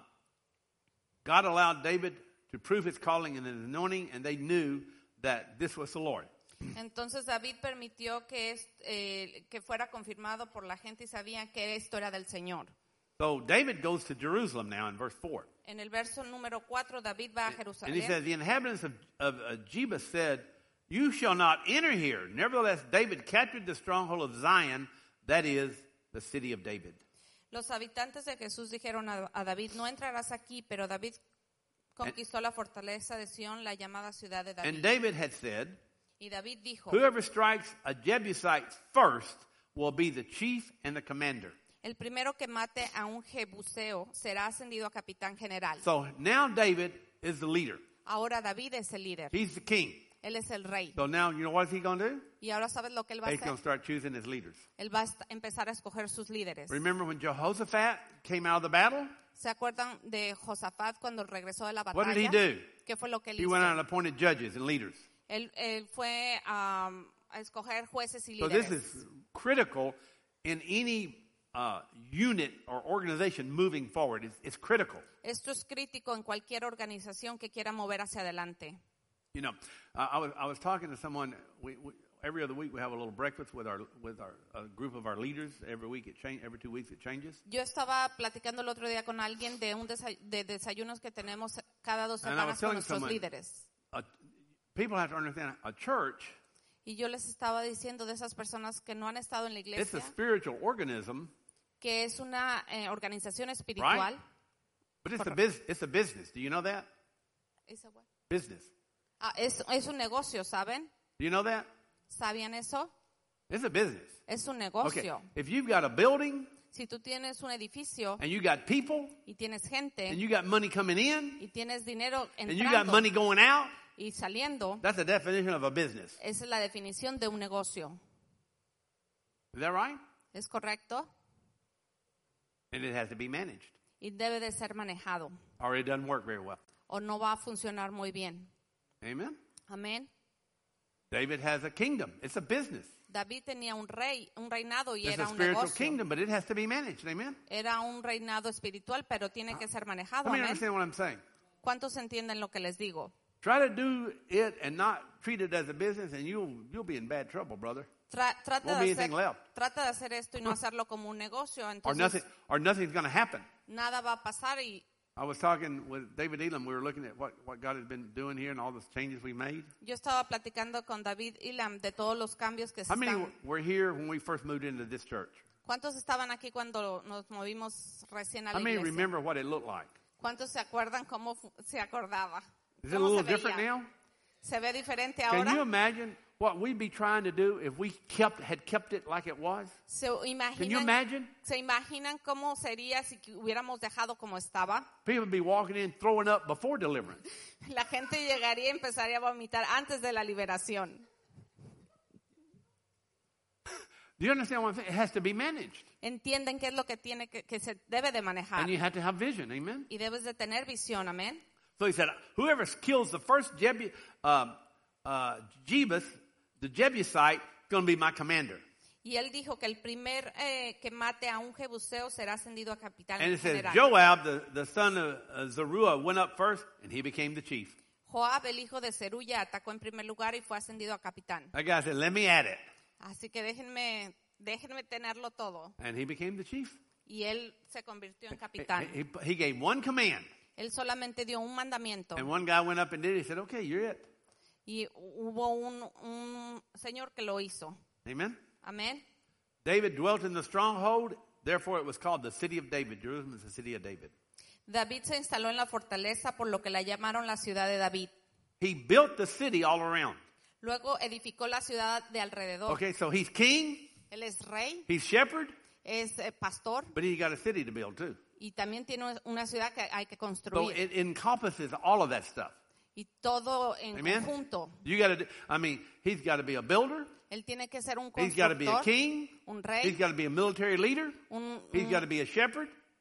[SPEAKER 1] God allowed David to prove his calling and his anointing, and they knew that this was the Lord.
[SPEAKER 2] Entonces David permitió que, es, eh, que fuera confirmado por la gente y sabían que esto era del Señor.
[SPEAKER 1] So David goes to Jerusalem now in verse four.
[SPEAKER 2] En el verso número cuatro, David va a
[SPEAKER 1] And he
[SPEAKER 2] Jerusalén.
[SPEAKER 1] says, the inhabitants of, of uh, Jebus said, you shall not enter here. Nevertheless, David captured the stronghold of Zion, that is, the city of David.
[SPEAKER 2] Los habitantes de Jesús dijeron a, a David, no entrarás aquí, pero David conquistó la fortaleza de Sión, la llamada ciudad de David.
[SPEAKER 1] And David had said,
[SPEAKER 2] Y David dijo,
[SPEAKER 1] whoever strikes a Jebusite first will be the chief and the commander.
[SPEAKER 2] el primero que mate a un jebuseo será ascendido a capitán general.
[SPEAKER 1] So now David is the leader.
[SPEAKER 2] Ahora David es el líder.
[SPEAKER 1] He's the king.
[SPEAKER 2] Él es el rey.
[SPEAKER 1] So now, you know what is he going to do?
[SPEAKER 2] Y ahora ¿sabes lo que él va a
[SPEAKER 1] He's going to
[SPEAKER 2] hacer?
[SPEAKER 1] start choosing his leaders.
[SPEAKER 2] Él va a est- empezar a escoger sus líderes.
[SPEAKER 1] Remember when Jehoshaphat came out of the battle?
[SPEAKER 2] ¿Se acuerdan de Josafat cuando regresó de la
[SPEAKER 1] What did he
[SPEAKER 2] batalla?
[SPEAKER 1] do?
[SPEAKER 2] ¿Qué fue lo que él
[SPEAKER 1] He
[SPEAKER 2] hizo?
[SPEAKER 1] went out and appointed judges and leaders.
[SPEAKER 2] Él, él fue um, a escoger jueces y
[SPEAKER 1] So this
[SPEAKER 2] líderes.
[SPEAKER 1] is critical in any uh, unit or organization moving forward. It's, it's critical.
[SPEAKER 2] Esto es crítico en cualquier organización que quiera mover hacia adelante.
[SPEAKER 1] You know, uh, I was I was talking to someone. We, we, every other week we have a little breakfast with our with our a group of our leaders. Every week it change. Every two weeks it changes.
[SPEAKER 2] Yo estaba platicando el otro día con alguien de un desa- de desayunos que tenemos cada dos
[SPEAKER 1] And I was
[SPEAKER 2] semanas con
[SPEAKER 1] telling
[SPEAKER 2] nuestros
[SPEAKER 1] someone-
[SPEAKER 2] líderes.
[SPEAKER 1] Uh, people have to understand a church.
[SPEAKER 2] Y yo les estaba diciendo de esas personas que no han estado en la
[SPEAKER 1] It's a
[SPEAKER 2] iglesia,
[SPEAKER 1] spiritual organism,
[SPEAKER 2] que es una eh, organización espiritual.
[SPEAKER 1] but it's a bus It's a business. Do you know that?
[SPEAKER 2] ¿Es, a what?
[SPEAKER 1] Business.
[SPEAKER 2] Ah, es, es un negocio, ¿saben?
[SPEAKER 1] Do you know that?
[SPEAKER 2] ¿Sabían eso?
[SPEAKER 1] It's a business.
[SPEAKER 2] Es un
[SPEAKER 1] Okay.
[SPEAKER 2] negocio.
[SPEAKER 1] If you've got a building
[SPEAKER 2] Si tú tienes un edificio
[SPEAKER 1] and you got people
[SPEAKER 2] y tienes gente
[SPEAKER 1] and you got money coming in
[SPEAKER 2] y tienes dinero
[SPEAKER 1] and you got
[SPEAKER 2] entrando
[SPEAKER 1] money going out,
[SPEAKER 2] y saliendo,
[SPEAKER 1] that's the definition of a business.
[SPEAKER 2] esa es la definición de un negocio.
[SPEAKER 1] Is that right?
[SPEAKER 2] ¿Es correcto?
[SPEAKER 1] And it has to be managed,
[SPEAKER 2] Y debe de ser manejado
[SPEAKER 1] or it doesn't work very well.
[SPEAKER 2] o no va a funcionar muy bien.
[SPEAKER 1] Amen.
[SPEAKER 2] Amén.
[SPEAKER 1] David has a kingdom. It's a business.
[SPEAKER 2] David tenía un rey, un reinado y
[SPEAKER 1] It's
[SPEAKER 2] era
[SPEAKER 1] a
[SPEAKER 2] un
[SPEAKER 1] spiritual
[SPEAKER 2] negocio.
[SPEAKER 1] kingdom, but it has to be managed. Amen.
[SPEAKER 2] Era un reinado espiritual, pero tiene que ser manejado.
[SPEAKER 1] Let me
[SPEAKER 2] Amén.
[SPEAKER 1] understand what I'm saying.
[SPEAKER 2] ¿Cuántos entienden lo que les digo?
[SPEAKER 1] Try to do it and not treat it as a business, and you'll you'll be in bad trouble, brother.
[SPEAKER 2] Tra- trata,
[SPEAKER 1] Won't
[SPEAKER 2] de
[SPEAKER 1] be
[SPEAKER 2] hacer,
[SPEAKER 1] anything left.
[SPEAKER 2] trata de hacer esto y no hacerlo como un negocio.
[SPEAKER 1] Or
[SPEAKER 2] Entonces,
[SPEAKER 1] nothing, or nothing's going to happen.
[SPEAKER 2] nada va a pasar. Y
[SPEAKER 1] I was talking with David Elam. We were looking at what, what God has been doing here and all the changes we made.
[SPEAKER 2] yo estaba platicando con David Elam de todos los cambios que se
[SPEAKER 1] How many
[SPEAKER 2] están.
[SPEAKER 1] were here when we first moved into this church?
[SPEAKER 2] ¿Cuántos estaban aquí cuando nos movimos recién a
[SPEAKER 1] How
[SPEAKER 2] la
[SPEAKER 1] many
[SPEAKER 2] iglesia?
[SPEAKER 1] remember what it looked like?
[SPEAKER 2] ¿Cuántos se acuerdan cómo fu- se acordaba?
[SPEAKER 1] Is it a
[SPEAKER 2] ¿Cómo
[SPEAKER 1] little
[SPEAKER 2] se veía?
[SPEAKER 1] different now?
[SPEAKER 2] ¿Se ve diferente
[SPEAKER 1] Can you
[SPEAKER 2] ahora?
[SPEAKER 1] imagine what we'd be trying to do if we kept had kept it like it was?
[SPEAKER 2] ¿Se
[SPEAKER 1] Can you
[SPEAKER 2] imaginan,
[SPEAKER 1] imagine?
[SPEAKER 2] ¿Se imaginan cómo sería si que hubiéramos dejado como estaba?
[SPEAKER 1] People would be walking in throwing up before deliverance.
[SPEAKER 2] La gente llegaría y empezaría a vomitar antes de la liberación.
[SPEAKER 1] Do you understand what I'm saying? It has to be managed.
[SPEAKER 2] Entienden qué es lo que tiene que, que se debe de manejar.
[SPEAKER 1] And you have to have vision. Amen?
[SPEAKER 2] Y debes de tener visión, amén.
[SPEAKER 1] So he said, whoever kills the first Jebu, uh, uh, Jebus, the Jebusite, is going to be my commander.
[SPEAKER 2] Y él dijo que el primer eh, que mate a un jebuseo será ascendido a capitán
[SPEAKER 1] And it says,
[SPEAKER 2] general.
[SPEAKER 1] Joab, the, the son of uh, Zeruiah, went up first, and he became the chief.
[SPEAKER 2] Joab, el hijo de Zeruya, atacó en primer lugar y fue ascendido a capitán.
[SPEAKER 1] That guy said, let me at it.
[SPEAKER 2] Así que déjenme, déjenme tenerlo todo.
[SPEAKER 1] And he became the chief.
[SPEAKER 2] Y él se convirtió en
[SPEAKER 1] He,
[SPEAKER 2] capitán.
[SPEAKER 1] he, he gave one command.
[SPEAKER 2] Él solamente dio un mandamiento.
[SPEAKER 1] And one guy went up and did it. He said, okay, you're it.
[SPEAKER 2] Y hubo un, un señor que lo hizo.
[SPEAKER 1] Amen?
[SPEAKER 2] Amén.
[SPEAKER 1] David dwelt in the stronghold. Therefore, it was called the city of David. Jerusalem is the city of David.
[SPEAKER 2] David se instaló en la fortaleza por lo que la llamaron la ciudad de David.
[SPEAKER 1] He built the city all around.
[SPEAKER 2] Luego edificó la ciudad de alrededor.
[SPEAKER 1] Okay, so he's king,
[SPEAKER 2] Él es rey,
[SPEAKER 1] he's shepherd,
[SPEAKER 2] es eh, pastor
[SPEAKER 1] but he got a city to build too.
[SPEAKER 2] y también tiene una ciudad que hay que
[SPEAKER 1] So
[SPEAKER 2] construir.
[SPEAKER 1] it encompasses all of that stuff.
[SPEAKER 2] Y todo en
[SPEAKER 1] Amen?
[SPEAKER 2] conjunto.
[SPEAKER 1] You got to. I mean, he's got to be a builder.
[SPEAKER 2] Él tiene que ser un
[SPEAKER 1] He's got to be a
[SPEAKER 2] constructor,
[SPEAKER 1] king.
[SPEAKER 2] un
[SPEAKER 1] He's
[SPEAKER 2] rey,
[SPEAKER 1] got to be a military leader.
[SPEAKER 2] un,
[SPEAKER 1] He's
[SPEAKER 2] un-
[SPEAKER 1] got to be a shepherd.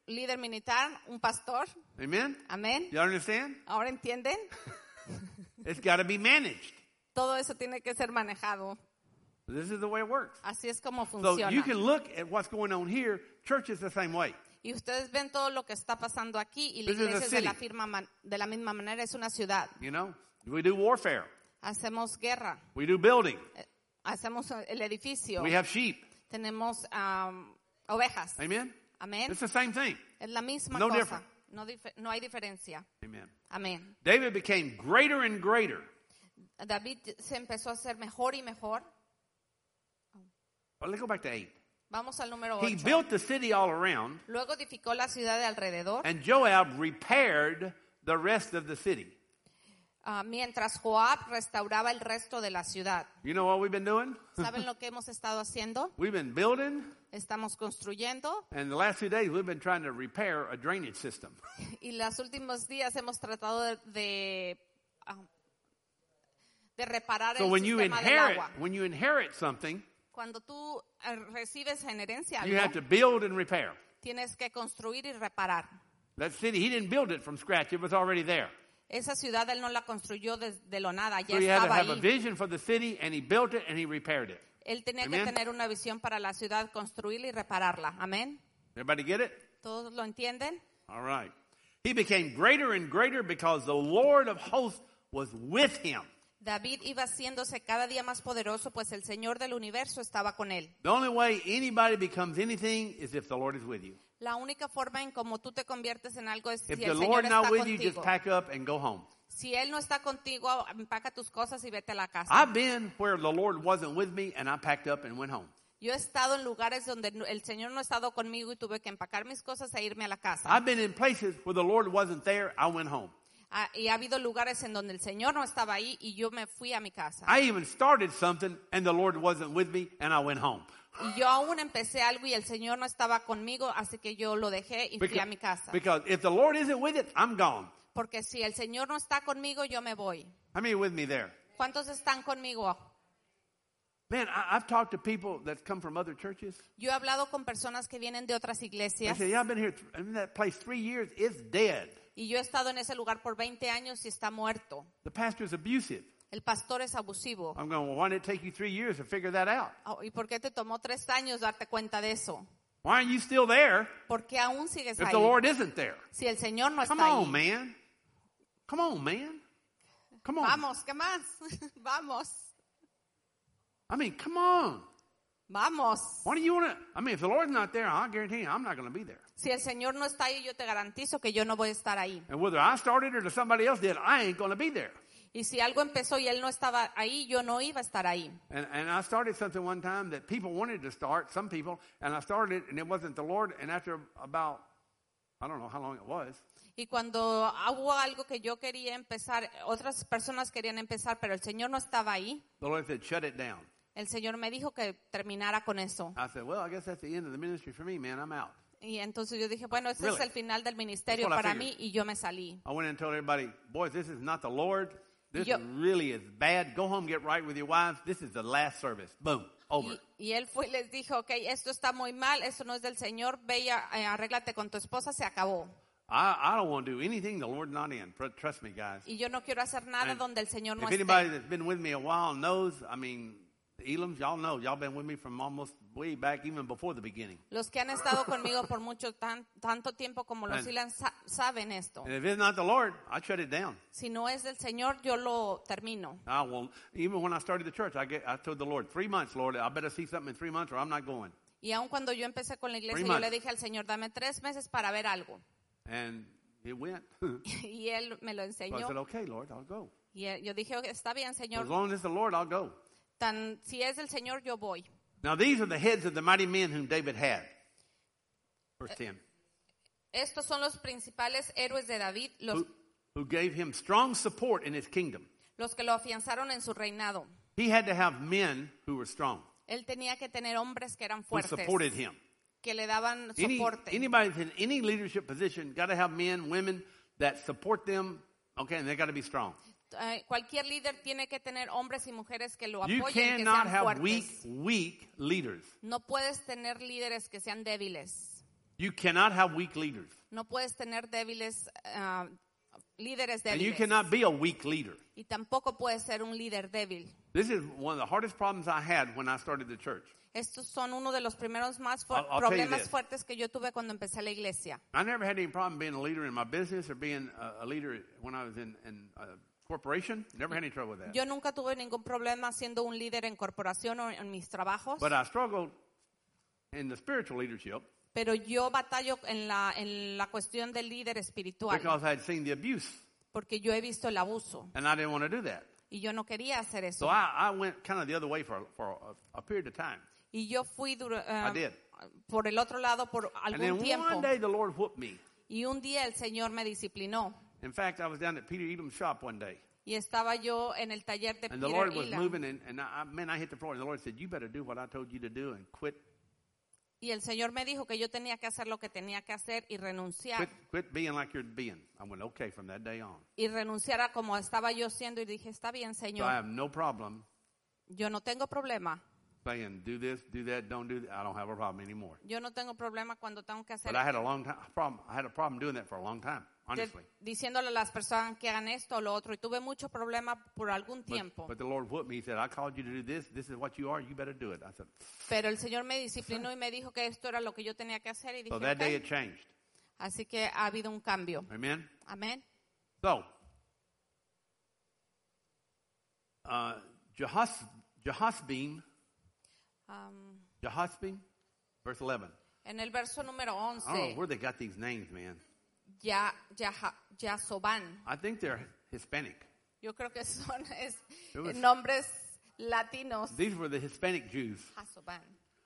[SPEAKER 2] líder militar, un pastor.
[SPEAKER 1] Amen?
[SPEAKER 2] Amén.
[SPEAKER 1] You understand?
[SPEAKER 2] ¿Ahora entienden?
[SPEAKER 1] It's got to be managed.
[SPEAKER 2] Todo eso tiene que ser manejado.
[SPEAKER 1] This is the way it works.
[SPEAKER 2] Así es como
[SPEAKER 1] So
[SPEAKER 2] funciona.
[SPEAKER 1] you can look at what's going on here. Church is the same way.
[SPEAKER 2] Y ustedes ven todo lo que está pasando aquí y la
[SPEAKER 1] This is a
[SPEAKER 2] iglesia es de la,
[SPEAKER 1] city.
[SPEAKER 2] firma man- de la misma manera, es una ciudad.
[SPEAKER 1] You know, we do warfare.
[SPEAKER 2] Hacemos guerra,
[SPEAKER 1] We do building.
[SPEAKER 2] eh, hacemos el edificio,
[SPEAKER 1] We have sheep.
[SPEAKER 2] tenemos um, ovejas.
[SPEAKER 1] Amen?
[SPEAKER 2] Amén.
[SPEAKER 1] It's the same thing.
[SPEAKER 2] Es la misma
[SPEAKER 1] No
[SPEAKER 2] cosa.
[SPEAKER 1] different.
[SPEAKER 2] No, dif- no hay diferencia.
[SPEAKER 1] Amen.
[SPEAKER 2] Amén.
[SPEAKER 1] David became greater and greater.
[SPEAKER 2] David se empezó a hacer mejor y mejor.
[SPEAKER 1] Well, let's go back to eight.
[SPEAKER 2] Vamos al número
[SPEAKER 1] He
[SPEAKER 2] ocho.
[SPEAKER 1] built the city all around,
[SPEAKER 2] Luego edificó la ciudad de alrededor,
[SPEAKER 1] and Joab repaired the rest of the city.
[SPEAKER 2] ah, mientras Joab restauraba el resto de la ciudad.
[SPEAKER 1] You know what we've been doing?
[SPEAKER 2] ¿Saben lo que hemos estado haciendo?
[SPEAKER 1] We've been building,
[SPEAKER 2] Estamos construyendo
[SPEAKER 1] and the last two days we've been trying to repair a drainage system.
[SPEAKER 2] y los últimos días hemos tratado de, de, ah, de reparar
[SPEAKER 1] So
[SPEAKER 2] el
[SPEAKER 1] when you
[SPEAKER 2] sistema del
[SPEAKER 1] inherit,
[SPEAKER 2] agua.
[SPEAKER 1] when you inherit something,
[SPEAKER 2] Cuando tú eh, recibes en herencia
[SPEAKER 1] you
[SPEAKER 2] algo,
[SPEAKER 1] have to build and repair.
[SPEAKER 2] tienes que construir y reparar.
[SPEAKER 1] That city, he didn't build it from scratch; it was already there.
[SPEAKER 2] Esa ciudad él no la construyó desde lo nada, ya
[SPEAKER 1] So he had to
[SPEAKER 2] estaba
[SPEAKER 1] have a
[SPEAKER 2] ahí.
[SPEAKER 1] vision for the city, and he built it and he repaired it.
[SPEAKER 2] Él tenía
[SPEAKER 1] Amen.
[SPEAKER 2] que tener una visión para la ciudad, construirla y repararla. Amén.
[SPEAKER 1] Everybody get it?
[SPEAKER 2] ¿Todos lo entienden?
[SPEAKER 1] All right. He became greater and greater because the Lord of hosts was with him.
[SPEAKER 2] David iba haciéndose cada día más poderoso, pues el Señor del universo estaba con él.
[SPEAKER 1] The only way anybody becomes anything is if the Lord is with you.
[SPEAKER 2] La única forma en cómo tú te conviertes en algo es si
[SPEAKER 1] If the
[SPEAKER 2] el
[SPEAKER 1] Lord
[SPEAKER 2] Señor
[SPEAKER 1] not
[SPEAKER 2] está
[SPEAKER 1] with you, just
[SPEAKER 2] contigo.
[SPEAKER 1] pack up and go home.
[SPEAKER 2] Si Él no está contigo, empaca tus cosas y vete a la casa.
[SPEAKER 1] I've been where the Lord wasn't with me, and I packed up and went home.
[SPEAKER 2] Yo he estado en lugares donde el Señor no ha estado conmigo y tuve que empacar mis cosas e irme a la casa.
[SPEAKER 1] I've been in places where the Lord wasn't there, I went home.
[SPEAKER 2] Ah, y ha habido lugares en donde el Señor no estaba ahí y yo me fui a mi casa.
[SPEAKER 1] I even started something, and the Lord wasn't with me, and I went home.
[SPEAKER 2] Y yo aún empecé algo y el Señor no estaba conmigo, así que yo lo dejé y fui a mi casa.
[SPEAKER 1] because if the Lord isn't with it, I'm gone.
[SPEAKER 2] Porque si el Señor no está conmigo, yo me voy.
[SPEAKER 1] How many are with me there?
[SPEAKER 2] ¿Cuántos están conmigo?
[SPEAKER 1] Man, I, I've talked to people that come from other churches.
[SPEAKER 2] Yo he hablado con personas que vienen de otras
[SPEAKER 1] They
[SPEAKER 2] iglesias
[SPEAKER 1] say, yeah, I've been here th- in that place three years. It's dead.
[SPEAKER 2] y yo he estado en ese lugar por veinte años y está muerto.
[SPEAKER 1] The pastor's abusive.
[SPEAKER 2] El pastor es abusivo.
[SPEAKER 1] I'm going, well, why did it take you three years to figure that out?
[SPEAKER 2] Oh, ¿y por qué te tomó tres años darte cuenta de eso?
[SPEAKER 1] Why aren't you still there
[SPEAKER 2] ¿Por qué aún sigues
[SPEAKER 1] if
[SPEAKER 2] ahí?
[SPEAKER 1] the Lord isn't there?
[SPEAKER 2] Si el Señor no
[SPEAKER 1] Come
[SPEAKER 2] está
[SPEAKER 1] on,
[SPEAKER 2] ahí.
[SPEAKER 1] man. Come on, man. Come on.
[SPEAKER 2] Vamos, ¿qué más? Vamos,
[SPEAKER 1] I mean, come on.
[SPEAKER 2] vamos.
[SPEAKER 1] Why do you want to? I mean, if the Lord's not there, I guarantee you I'm not going to be there.
[SPEAKER 2] Si el Señor no está ahí, yo te garantizo que yo no voy a estar ahí.
[SPEAKER 1] And whether I started it or somebody else did, I ain't going to be there.
[SPEAKER 2] Y si algo empezó y él no estaba ahí, yo no iba a estar ahí.
[SPEAKER 1] And, and I started something one time that people wanted to start, some people, and I started it, and it wasn't the Lord. And after about, I don't know how long it was,
[SPEAKER 2] Y cuando hubo algo que yo quería empezar, otras personas querían empezar, pero el Señor no estaba ahí,
[SPEAKER 1] the Lord said, shut it down.
[SPEAKER 2] el Señor me dijo que terminara con eso.
[SPEAKER 1] I said, well, I guess that's the end of the ministry for me, man. I'm out.
[SPEAKER 2] Y entonces yo dije, bueno, este
[SPEAKER 1] Really?
[SPEAKER 2] es el final del ministerio
[SPEAKER 1] That's what I
[SPEAKER 2] para
[SPEAKER 1] figured.
[SPEAKER 2] mí, y yo me salí.
[SPEAKER 1] I went and told everybody, boys, this is not the Lord. This
[SPEAKER 2] Yo-
[SPEAKER 1] really is bad. Go home, get right with your wives. This is the last service. Boom, over.
[SPEAKER 2] Y, y él fue y les dijo, ok, esto está muy mal, esto no es del Señor, ve y eh, arréglate con tu esposa, se acabó.
[SPEAKER 1] I, I don't want to do anything the Lord's not in. Tr- Trust me, guys.
[SPEAKER 2] Y yo no quiero hacer nada
[SPEAKER 1] And
[SPEAKER 2] donde el Señor no
[SPEAKER 1] If anybody
[SPEAKER 2] esté.
[SPEAKER 1] that's been with me a while knows, I mean, the Elams, y'all know. Y'all been with me from almost way back, even before the beginning.
[SPEAKER 2] Los que han estado conmigo por mucho tan, tanto tiempo como los
[SPEAKER 1] And-
[SPEAKER 2] Ilan sa- saben esto.
[SPEAKER 1] And if it's not the Lord, I shut it down.
[SPEAKER 2] Si no es del Señor, yo lo termino.
[SPEAKER 1] I won't. Even when I started the church, I, get, I told the Lord, three months, Lord, I better see something in three months or I'm not going.
[SPEAKER 2] Y aun cuando yo empecé con la iglesia,
[SPEAKER 1] Three
[SPEAKER 2] yo le
[SPEAKER 1] months.
[SPEAKER 2] dije al Señor, dame tres meses para ver algo.
[SPEAKER 1] And it went. so
[SPEAKER 2] Y él me lo
[SPEAKER 1] I
[SPEAKER 2] enseñó.
[SPEAKER 1] said, okay, Lord, I'll go.
[SPEAKER 2] Y él- yo dije, "Ok, está bien,
[SPEAKER 1] As
[SPEAKER 2] Señor.
[SPEAKER 1] long as it's the Lord, I'll go.
[SPEAKER 2] Tan, si es del Señor, yo voy.
[SPEAKER 1] Now, these are the heads of the mighty men whom David had. Verse ten.
[SPEAKER 2] Estos son los principales héroes de David, los,
[SPEAKER 1] Who, who gave him strong support in his kingdom.
[SPEAKER 2] los que lo afianzaron en su reinado.
[SPEAKER 1] He had to have men who were strong,
[SPEAKER 2] Él tenía que tener hombres que eran
[SPEAKER 1] who
[SPEAKER 2] fuertes,
[SPEAKER 1] supported him.
[SPEAKER 2] que le daban
[SPEAKER 1] Any,
[SPEAKER 2] soporte.
[SPEAKER 1] anybody that's in any leadership position got to have men, women that support them, okay, and they got to be strong.
[SPEAKER 2] Eh, cualquier líder tiene que tener hombres y mujeres que lo
[SPEAKER 1] You
[SPEAKER 2] apoyen, que
[SPEAKER 1] cannot
[SPEAKER 2] sean
[SPEAKER 1] have
[SPEAKER 2] fuertes.
[SPEAKER 1] weak, weak leaders.
[SPEAKER 2] No puedes tener líderes que sean débiles.
[SPEAKER 1] You cannot have weak leaders.
[SPEAKER 2] No puedes tener débiles, ah, líderes
[SPEAKER 1] And you
[SPEAKER 2] débiles.
[SPEAKER 1] cannot be a weak leader.
[SPEAKER 2] Y tampoco puedes ser un líder débil.
[SPEAKER 1] This is one of the hardest problems I had when I started the church.
[SPEAKER 2] Estos son uno de los primeros más fu-
[SPEAKER 1] I'll- I'll tell you
[SPEAKER 2] problemas
[SPEAKER 1] this.
[SPEAKER 2] fuertes que yo tuve cuando empecé la iglesia.
[SPEAKER 1] I never had any problem being a leader in my business or being a, a leader when I was in, in a corporation. Never had any trouble with that.
[SPEAKER 2] Yo nunca tuve ningún problema siendo un líder en corporación o en mis trabajos,
[SPEAKER 1] But I struggled in the spiritual leadership
[SPEAKER 2] pero yo batallo en la, en la cuestión del líder espiritual,
[SPEAKER 1] because I had seen the abuse,
[SPEAKER 2] porque yo he visto el abuso
[SPEAKER 1] and I didn't want to do that.
[SPEAKER 2] y yo no quería hacer
[SPEAKER 1] So
[SPEAKER 2] eso.
[SPEAKER 1] I, I went kind of the other way for, for a, a period of time.
[SPEAKER 2] Y yo fui dura-
[SPEAKER 1] I
[SPEAKER 2] ah,
[SPEAKER 1] did.
[SPEAKER 2] por el otro lado por
[SPEAKER 1] And
[SPEAKER 2] algún
[SPEAKER 1] then
[SPEAKER 2] tiempo.
[SPEAKER 1] one day the Lord whooped me.
[SPEAKER 2] Y un día el Señor me disciplinó.
[SPEAKER 1] In fact, I was down at Peter Elam's shop one day.
[SPEAKER 2] Y estaba yo en el taller de
[SPEAKER 1] And the
[SPEAKER 2] Peter
[SPEAKER 1] Lord was
[SPEAKER 2] Elam.
[SPEAKER 1] moving, and, and I, man, I hit the floor. And the Lord said, you better do what I told you to do and quit
[SPEAKER 2] Y el Señor me dijo que yo tenía que hacer lo que tenía que hacer y renunciar.
[SPEAKER 1] quit, quit being like you're being. I went, okay, from that day on.
[SPEAKER 2] Y renunciar a como estaba yo siendo. Y dije, está bien,
[SPEAKER 1] So I
[SPEAKER 2] Señor.
[SPEAKER 1] have no problem
[SPEAKER 2] Yo no tengo problema.
[SPEAKER 1] saying, do this, do that, don't do that. I don't have a problem anymore.
[SPEAKER 2] Yo no tengo problema cuando tengo que hacer
[SPEAKER 1] But I had a long time problem. I had a problem doing that for a long time,
[SPEAKER 2] de-
[SPEAKER 1] honestly.
[SPEAKER 2] diciéndole a las personas que hagan esto o lo otro. Y tuve mucho problema por algún
[SPEAKER 1] But,
[SPEAKER 2] tiempo.
[SPEAKER 1] but the Lord whooped me. He said, I called you to do this. This is what you are. You better do it. I said,
[SPEAKER 2] Pero el Señor me disciplinó y me dijo que esto era lo que yo tenía que hacer. Y dije,
[SPEAKER 1] so that day
[SPEAKER 2] "Ok".
[SPEAKER 1] it changed.
[SPEAKER 2] Así que ha habido un cambio.
[SPEAKER 1] Amen?
[SPEAKER 2] Amén.
[SPEAKER 1] So, uh, Jehos, Jehosbeam,
[SPEAKER 2] Um,
[SPEAKER 1] Jehosbeam, verse eleven.
[SPEAKER 2] en el verso número
[SPEAKER 1] I don't know
[SPEAKER 2] once,
[SPEAKER 1] where they got these names, man.
[SPEAKER 2] ya, ya, Yasoban.
[SPEAKER 1] I think they're Hispanic.
[SPEAKER 2] Yo creo que son es-
[SPEAKER 1] It was-
[SPEAKER 2] nombres latinos.
[SPEAKER 1] These were the Hispanic Jews,
[SPEAKER 2] Jasoban.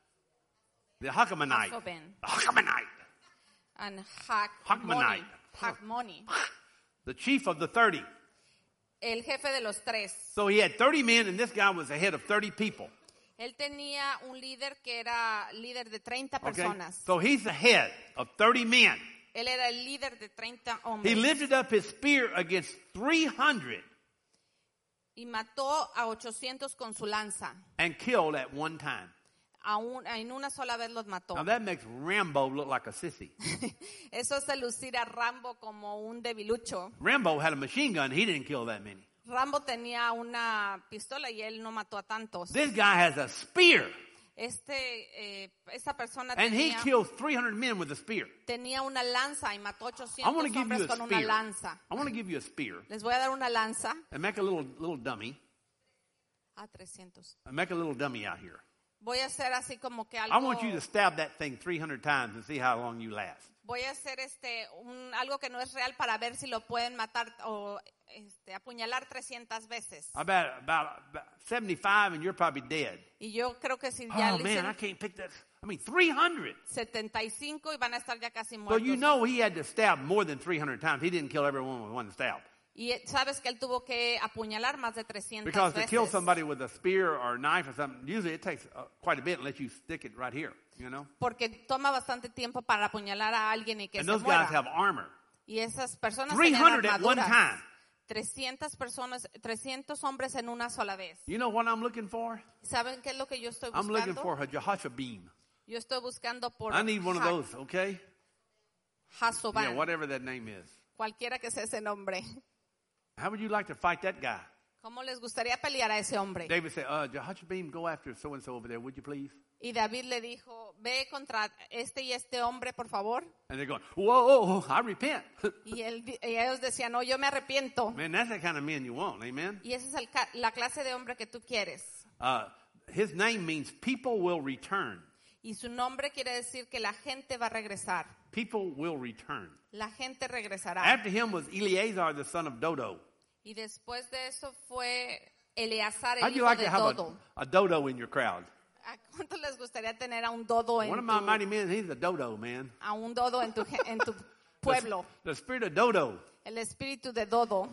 [SPEAKER 1] the Hakamonite.
[SPEAKER 2] Jasoben.
[SPEAKER 1] The Hakamonite,
[SPEAKER 2] And Hakmoni.
[SPEAKER 1] Hakmonite.
[SPEAKER 2] Hakmoni.
[SPEAKER 1] the chief of the thirty.
[SPEAKER 2] El jefe de los tres.
[SPEAKER 1] So he had thirty men, and this guy was the head of thirty people.
[SPEAKER 2] Él tenía un líder que era líder de treinta
[SPEAKER 1] Okay?
[SPEAKER 2] personas.
[SPEAKER 1] So he's the head of thirty men.
[SPEAKER 2] Él era el líder de treinta
[SPEAKER 1] He
[SPEAKER 2] hombres.
[SPEAKER 1] lifted up his spear against three hundred
[SPEAKER 2] Y mató a ochocientos con su lanza.
[SPEAKER 1] and killed at one time.
[SPEAKER 2] A un- en una sola vez los mató.
[SPEAKER 1] Now that makes Rambo look like a sissy.
[SPEAKER 2] Eso hace lucir a Rambo como un debilucho.
[SPEAKER 1] Rambo had a machine gun. He didn't kill that many.
[SPEAKER 2] Rambo tenía una pistola y él no mató a tantos.
[SPEAKER 1] This guy has a spear,
[SPEAKER 2] Este, eh, esta persona
[SPEAKER 1] and he
[SPEAKER 2] tenía,
[SPEAKER 1] kills three hundred men with a spear.
[SPEAKER 2] tenía una lanza y mató
[SPEAKER 1] I
[SPEAKER 2] ochocientos
[SPEAKER 1] want to give
[SPEAKER 2] hombres
[SPEAKER 1] you a
[SPEAKER 2] con una
[SPEAKER 1] spear.
[SPEAKER 2] lanza.
[SPEAKER 1] I want to give you a spear
[SPEAKER 2] Les voy a dar una lanza
[SPEAKER 1] and make a little little dummy.
[SPEAKER 2] a trescientos.
[SPEAKER 1] And make a little dummy out here.
[SPEAKER 2] Voy a hacer así como que
[SPEAKER 1] I
[SPEAKER 2] algo.
[SPEAKER 1] want you to stab that thing three hundred times and see how long you last.
[SPEAKER 2] Voy a hacer este un, algo que no es real para ver si lo pueden matar o este, apuñalar trescientas veces.
[SPEAKER 1] I bet about, about seventy-five, and you're probably dead.
[SPEAKER 2] Y yo creo que si ya
[SPEAKER 1] Oh
[SPEAKER 2] le
[SPEAKER 1] man, I
[SPEAKER 2] hicieron
[SPEAKER 1] can't pick that. I mean, three hundred.
[SPEAKER 2] setenta y cinco y van a estar ya casi
[SPEAKER 1] So
[SPEAKER 2] muertos.
[SPEAKER 1] you know he had to stab more than three hundred times. He didn't kill everyone with one stab.
[SPEAKER 2] Y eh, sabes que él tuvo que apuñalar más de trescientas
[SPEAKER 1] Because to
[SPEAKER 2] veces.
[SPEAKER 1] kill somebody with a spear or a knife or something, usually it takes uh, quite a bit unless you stick it right here, you know?
[SPEAKER 2] Porque toma bastante tiempo para apuñalar a alguien y que
[SPEAKER 1] And
[SPEAKER 2] se
[SPEAKER 1] those guys
[SPEAKER 2] muera.
[SPEAKER 1] have armor.
[SPEAKER 2] Y esas personas
[SPEAKER 1] three
[SPEAKER 2] tenían
[SPEAKER 1] hundred at one
[SPEAKER 2] armaduras.
[SPEAKER 1] time.
[SPEAKER 2] trescientas personas, trescientos hombres en una sola vez.
[SPEAKER 1] You know what I'm looking for?
[SPEAKER 2] ¿Saben qué es lo que yo estoy
[SPEAKER 1] I'm looking
[SPEAKER 2] buscando?
[SPEAKER 1] for a Jehoshaphat.
[SPEAKER 2] Yo estoy buscando por
[SPEAKER 1] I need one of
[SPEAKER 2] Ha-
[SPEAKER 1] those, okay?
[SPEAKER 2] Hasoban,
[SPEAKER 1] Yeah, whatever that name is.
[SPEAKER 2] cualquiera que sea ese nombre.
[SPEAKER 1] How would you like to fight that guy?
[SPEAKER 2] ¿Cómo les gustaría pelear a ese hombre?
[SPEAKER 1] David said, uh, Jehoshaphat, go after so-and-so over there, would you please?
[SPEAKER 2] Y David le dijo, ve contra este y este hombre, por favor.
[SPEAKER 1] And they're going, whoa, I repent.
[SPEAKER 2] Y, él, di- y ellos decían, no, yo me arrepiento.
[SPEAKER 1] Man, that's the kind of man you want, amen?
[SPEAKER 2] Y esa es el ca- la clase de hombre que tú quieres.
[SPEAKER 1] Uh, his name means people will return.
[SPEAKER 2] Y su nombre quiere decir que la gente va a regresar.
[SPEAKER 1] People will return.
[SPEAKER 2] La gente regresará.
[SPEAKER 1] After him was Eleazar, the son of Dodo.
[SPEAKER 2] Y después de eso fue Eleazar,
[SPEAKER 1] How'd
[SPEAKER 2] el
[SPEAKER 1] you
[SPEAKER 2] hijo
[SPEAKER 1] like
[SPEAKER 2] de
[SPEAKER 1] to have
[SPEAKER 2] Dodo.
[SPEAKER 1] a, a dodo in your crowd?
[SPEAKER 2] ¿A cuánto les gustaría tener a un dodo en
[SPEAKER 1] One of my
[SPEAKER 2] tu,
[SPEAKER 1] mighty men, he's a dodo, man.
[SPEAKER 2] a un dodo en tu, ge- en tu
[SPEAKER 1] The,
[SPEAKER 2] pueblo?
[SPEAKER 1] the spirit of dodo.
[SPEAKER 2] El espíritu de dodo.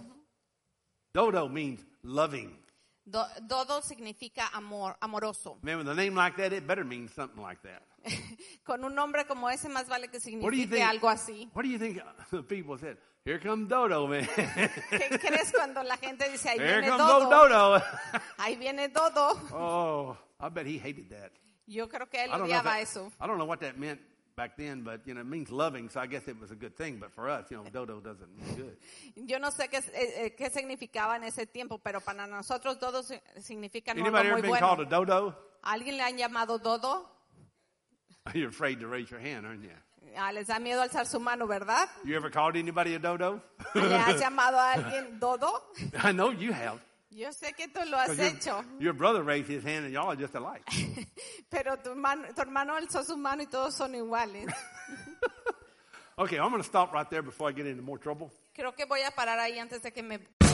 [SPEAKER 1] Dodo means loving.
[SPEAKER 2] Do- dodo significa amor, amoroso.
[SPEAKER 1] Man, with a name like that, it better mean something like that.
[SPEAKER 2] Con un nombre como ese más vale que
[SPEAKER 1] What do you
[SPEAKER 2] signifique
[SPEAKER 1] think?
[SPEAKER 2] algo así.
[SPEAKER 1] What do you think the people said? Here comes Dodo, man.
[SPEAKER 2] ¿Qué crees cuando la gente dice, ahí
[SPEAKER 1] Here
[SPEAKER 2] viene
[SPEAKER 1] comes old
[SPEAKER 2] Dodo?
[SPEAKER 1] Dodo.
[SPEAKER 2] Ahí viene Dodo.
[SPEAKER 1] Oh, I bet he hated that.
[SPEAKER 2] Yo creo que él
[SPEAKER 1] I don't know if
[SPEAKER 2] odiaba
[SPEAKER 1] that-
[SPEAKER 2] eso.
[SPEAKER 1] I don't know what that meant back then, but you know, it means loving, so I guess it was a good thing. But for us, you know, dodo doesn't mean good.
[SPEAKER 2] Yo no sé qué, eh, eh, qué significaba en ese tiempo, pero para nosotros dodo si- significa no algo
[SPEAKER 1] Anybody ever
[SPEAKER 2] muy
[SPEAKER 1] been
[SPEAKER 2] bueno.
[SPEAKER 1] called a dodo?
[SPEAKER 2] ¿A alguien le han llamado dodo?
[SPEAKER 1] You're afraid to raise your hand, aren't you?
[SPEAKER 2] Ah, les da miedo alzar su mano, ¿verdad?
[SPEAKER 1] You ever called anybody a dodo?
[SPEAKER 2] ¿Le has llamado a alguien dodo?
[SPEAKER 1] I know you have.
[SPEAKER 2] Yo sé que tú lo has
[SPEAKER 1] 'Cause your,
[SPEAKER 2] hecho,
[SPEAKER 1] your brother raised his hand and y'all are just alike.
[SPEAKER 2] pero tu, hermano- tu hermano alzó su mano y todos son iguales.
[SPEAKER 1] Okay, I'm going to stop right there before I get into more trouble.
[SPEAKER 2] Creo que voy a parar ahí antes de que me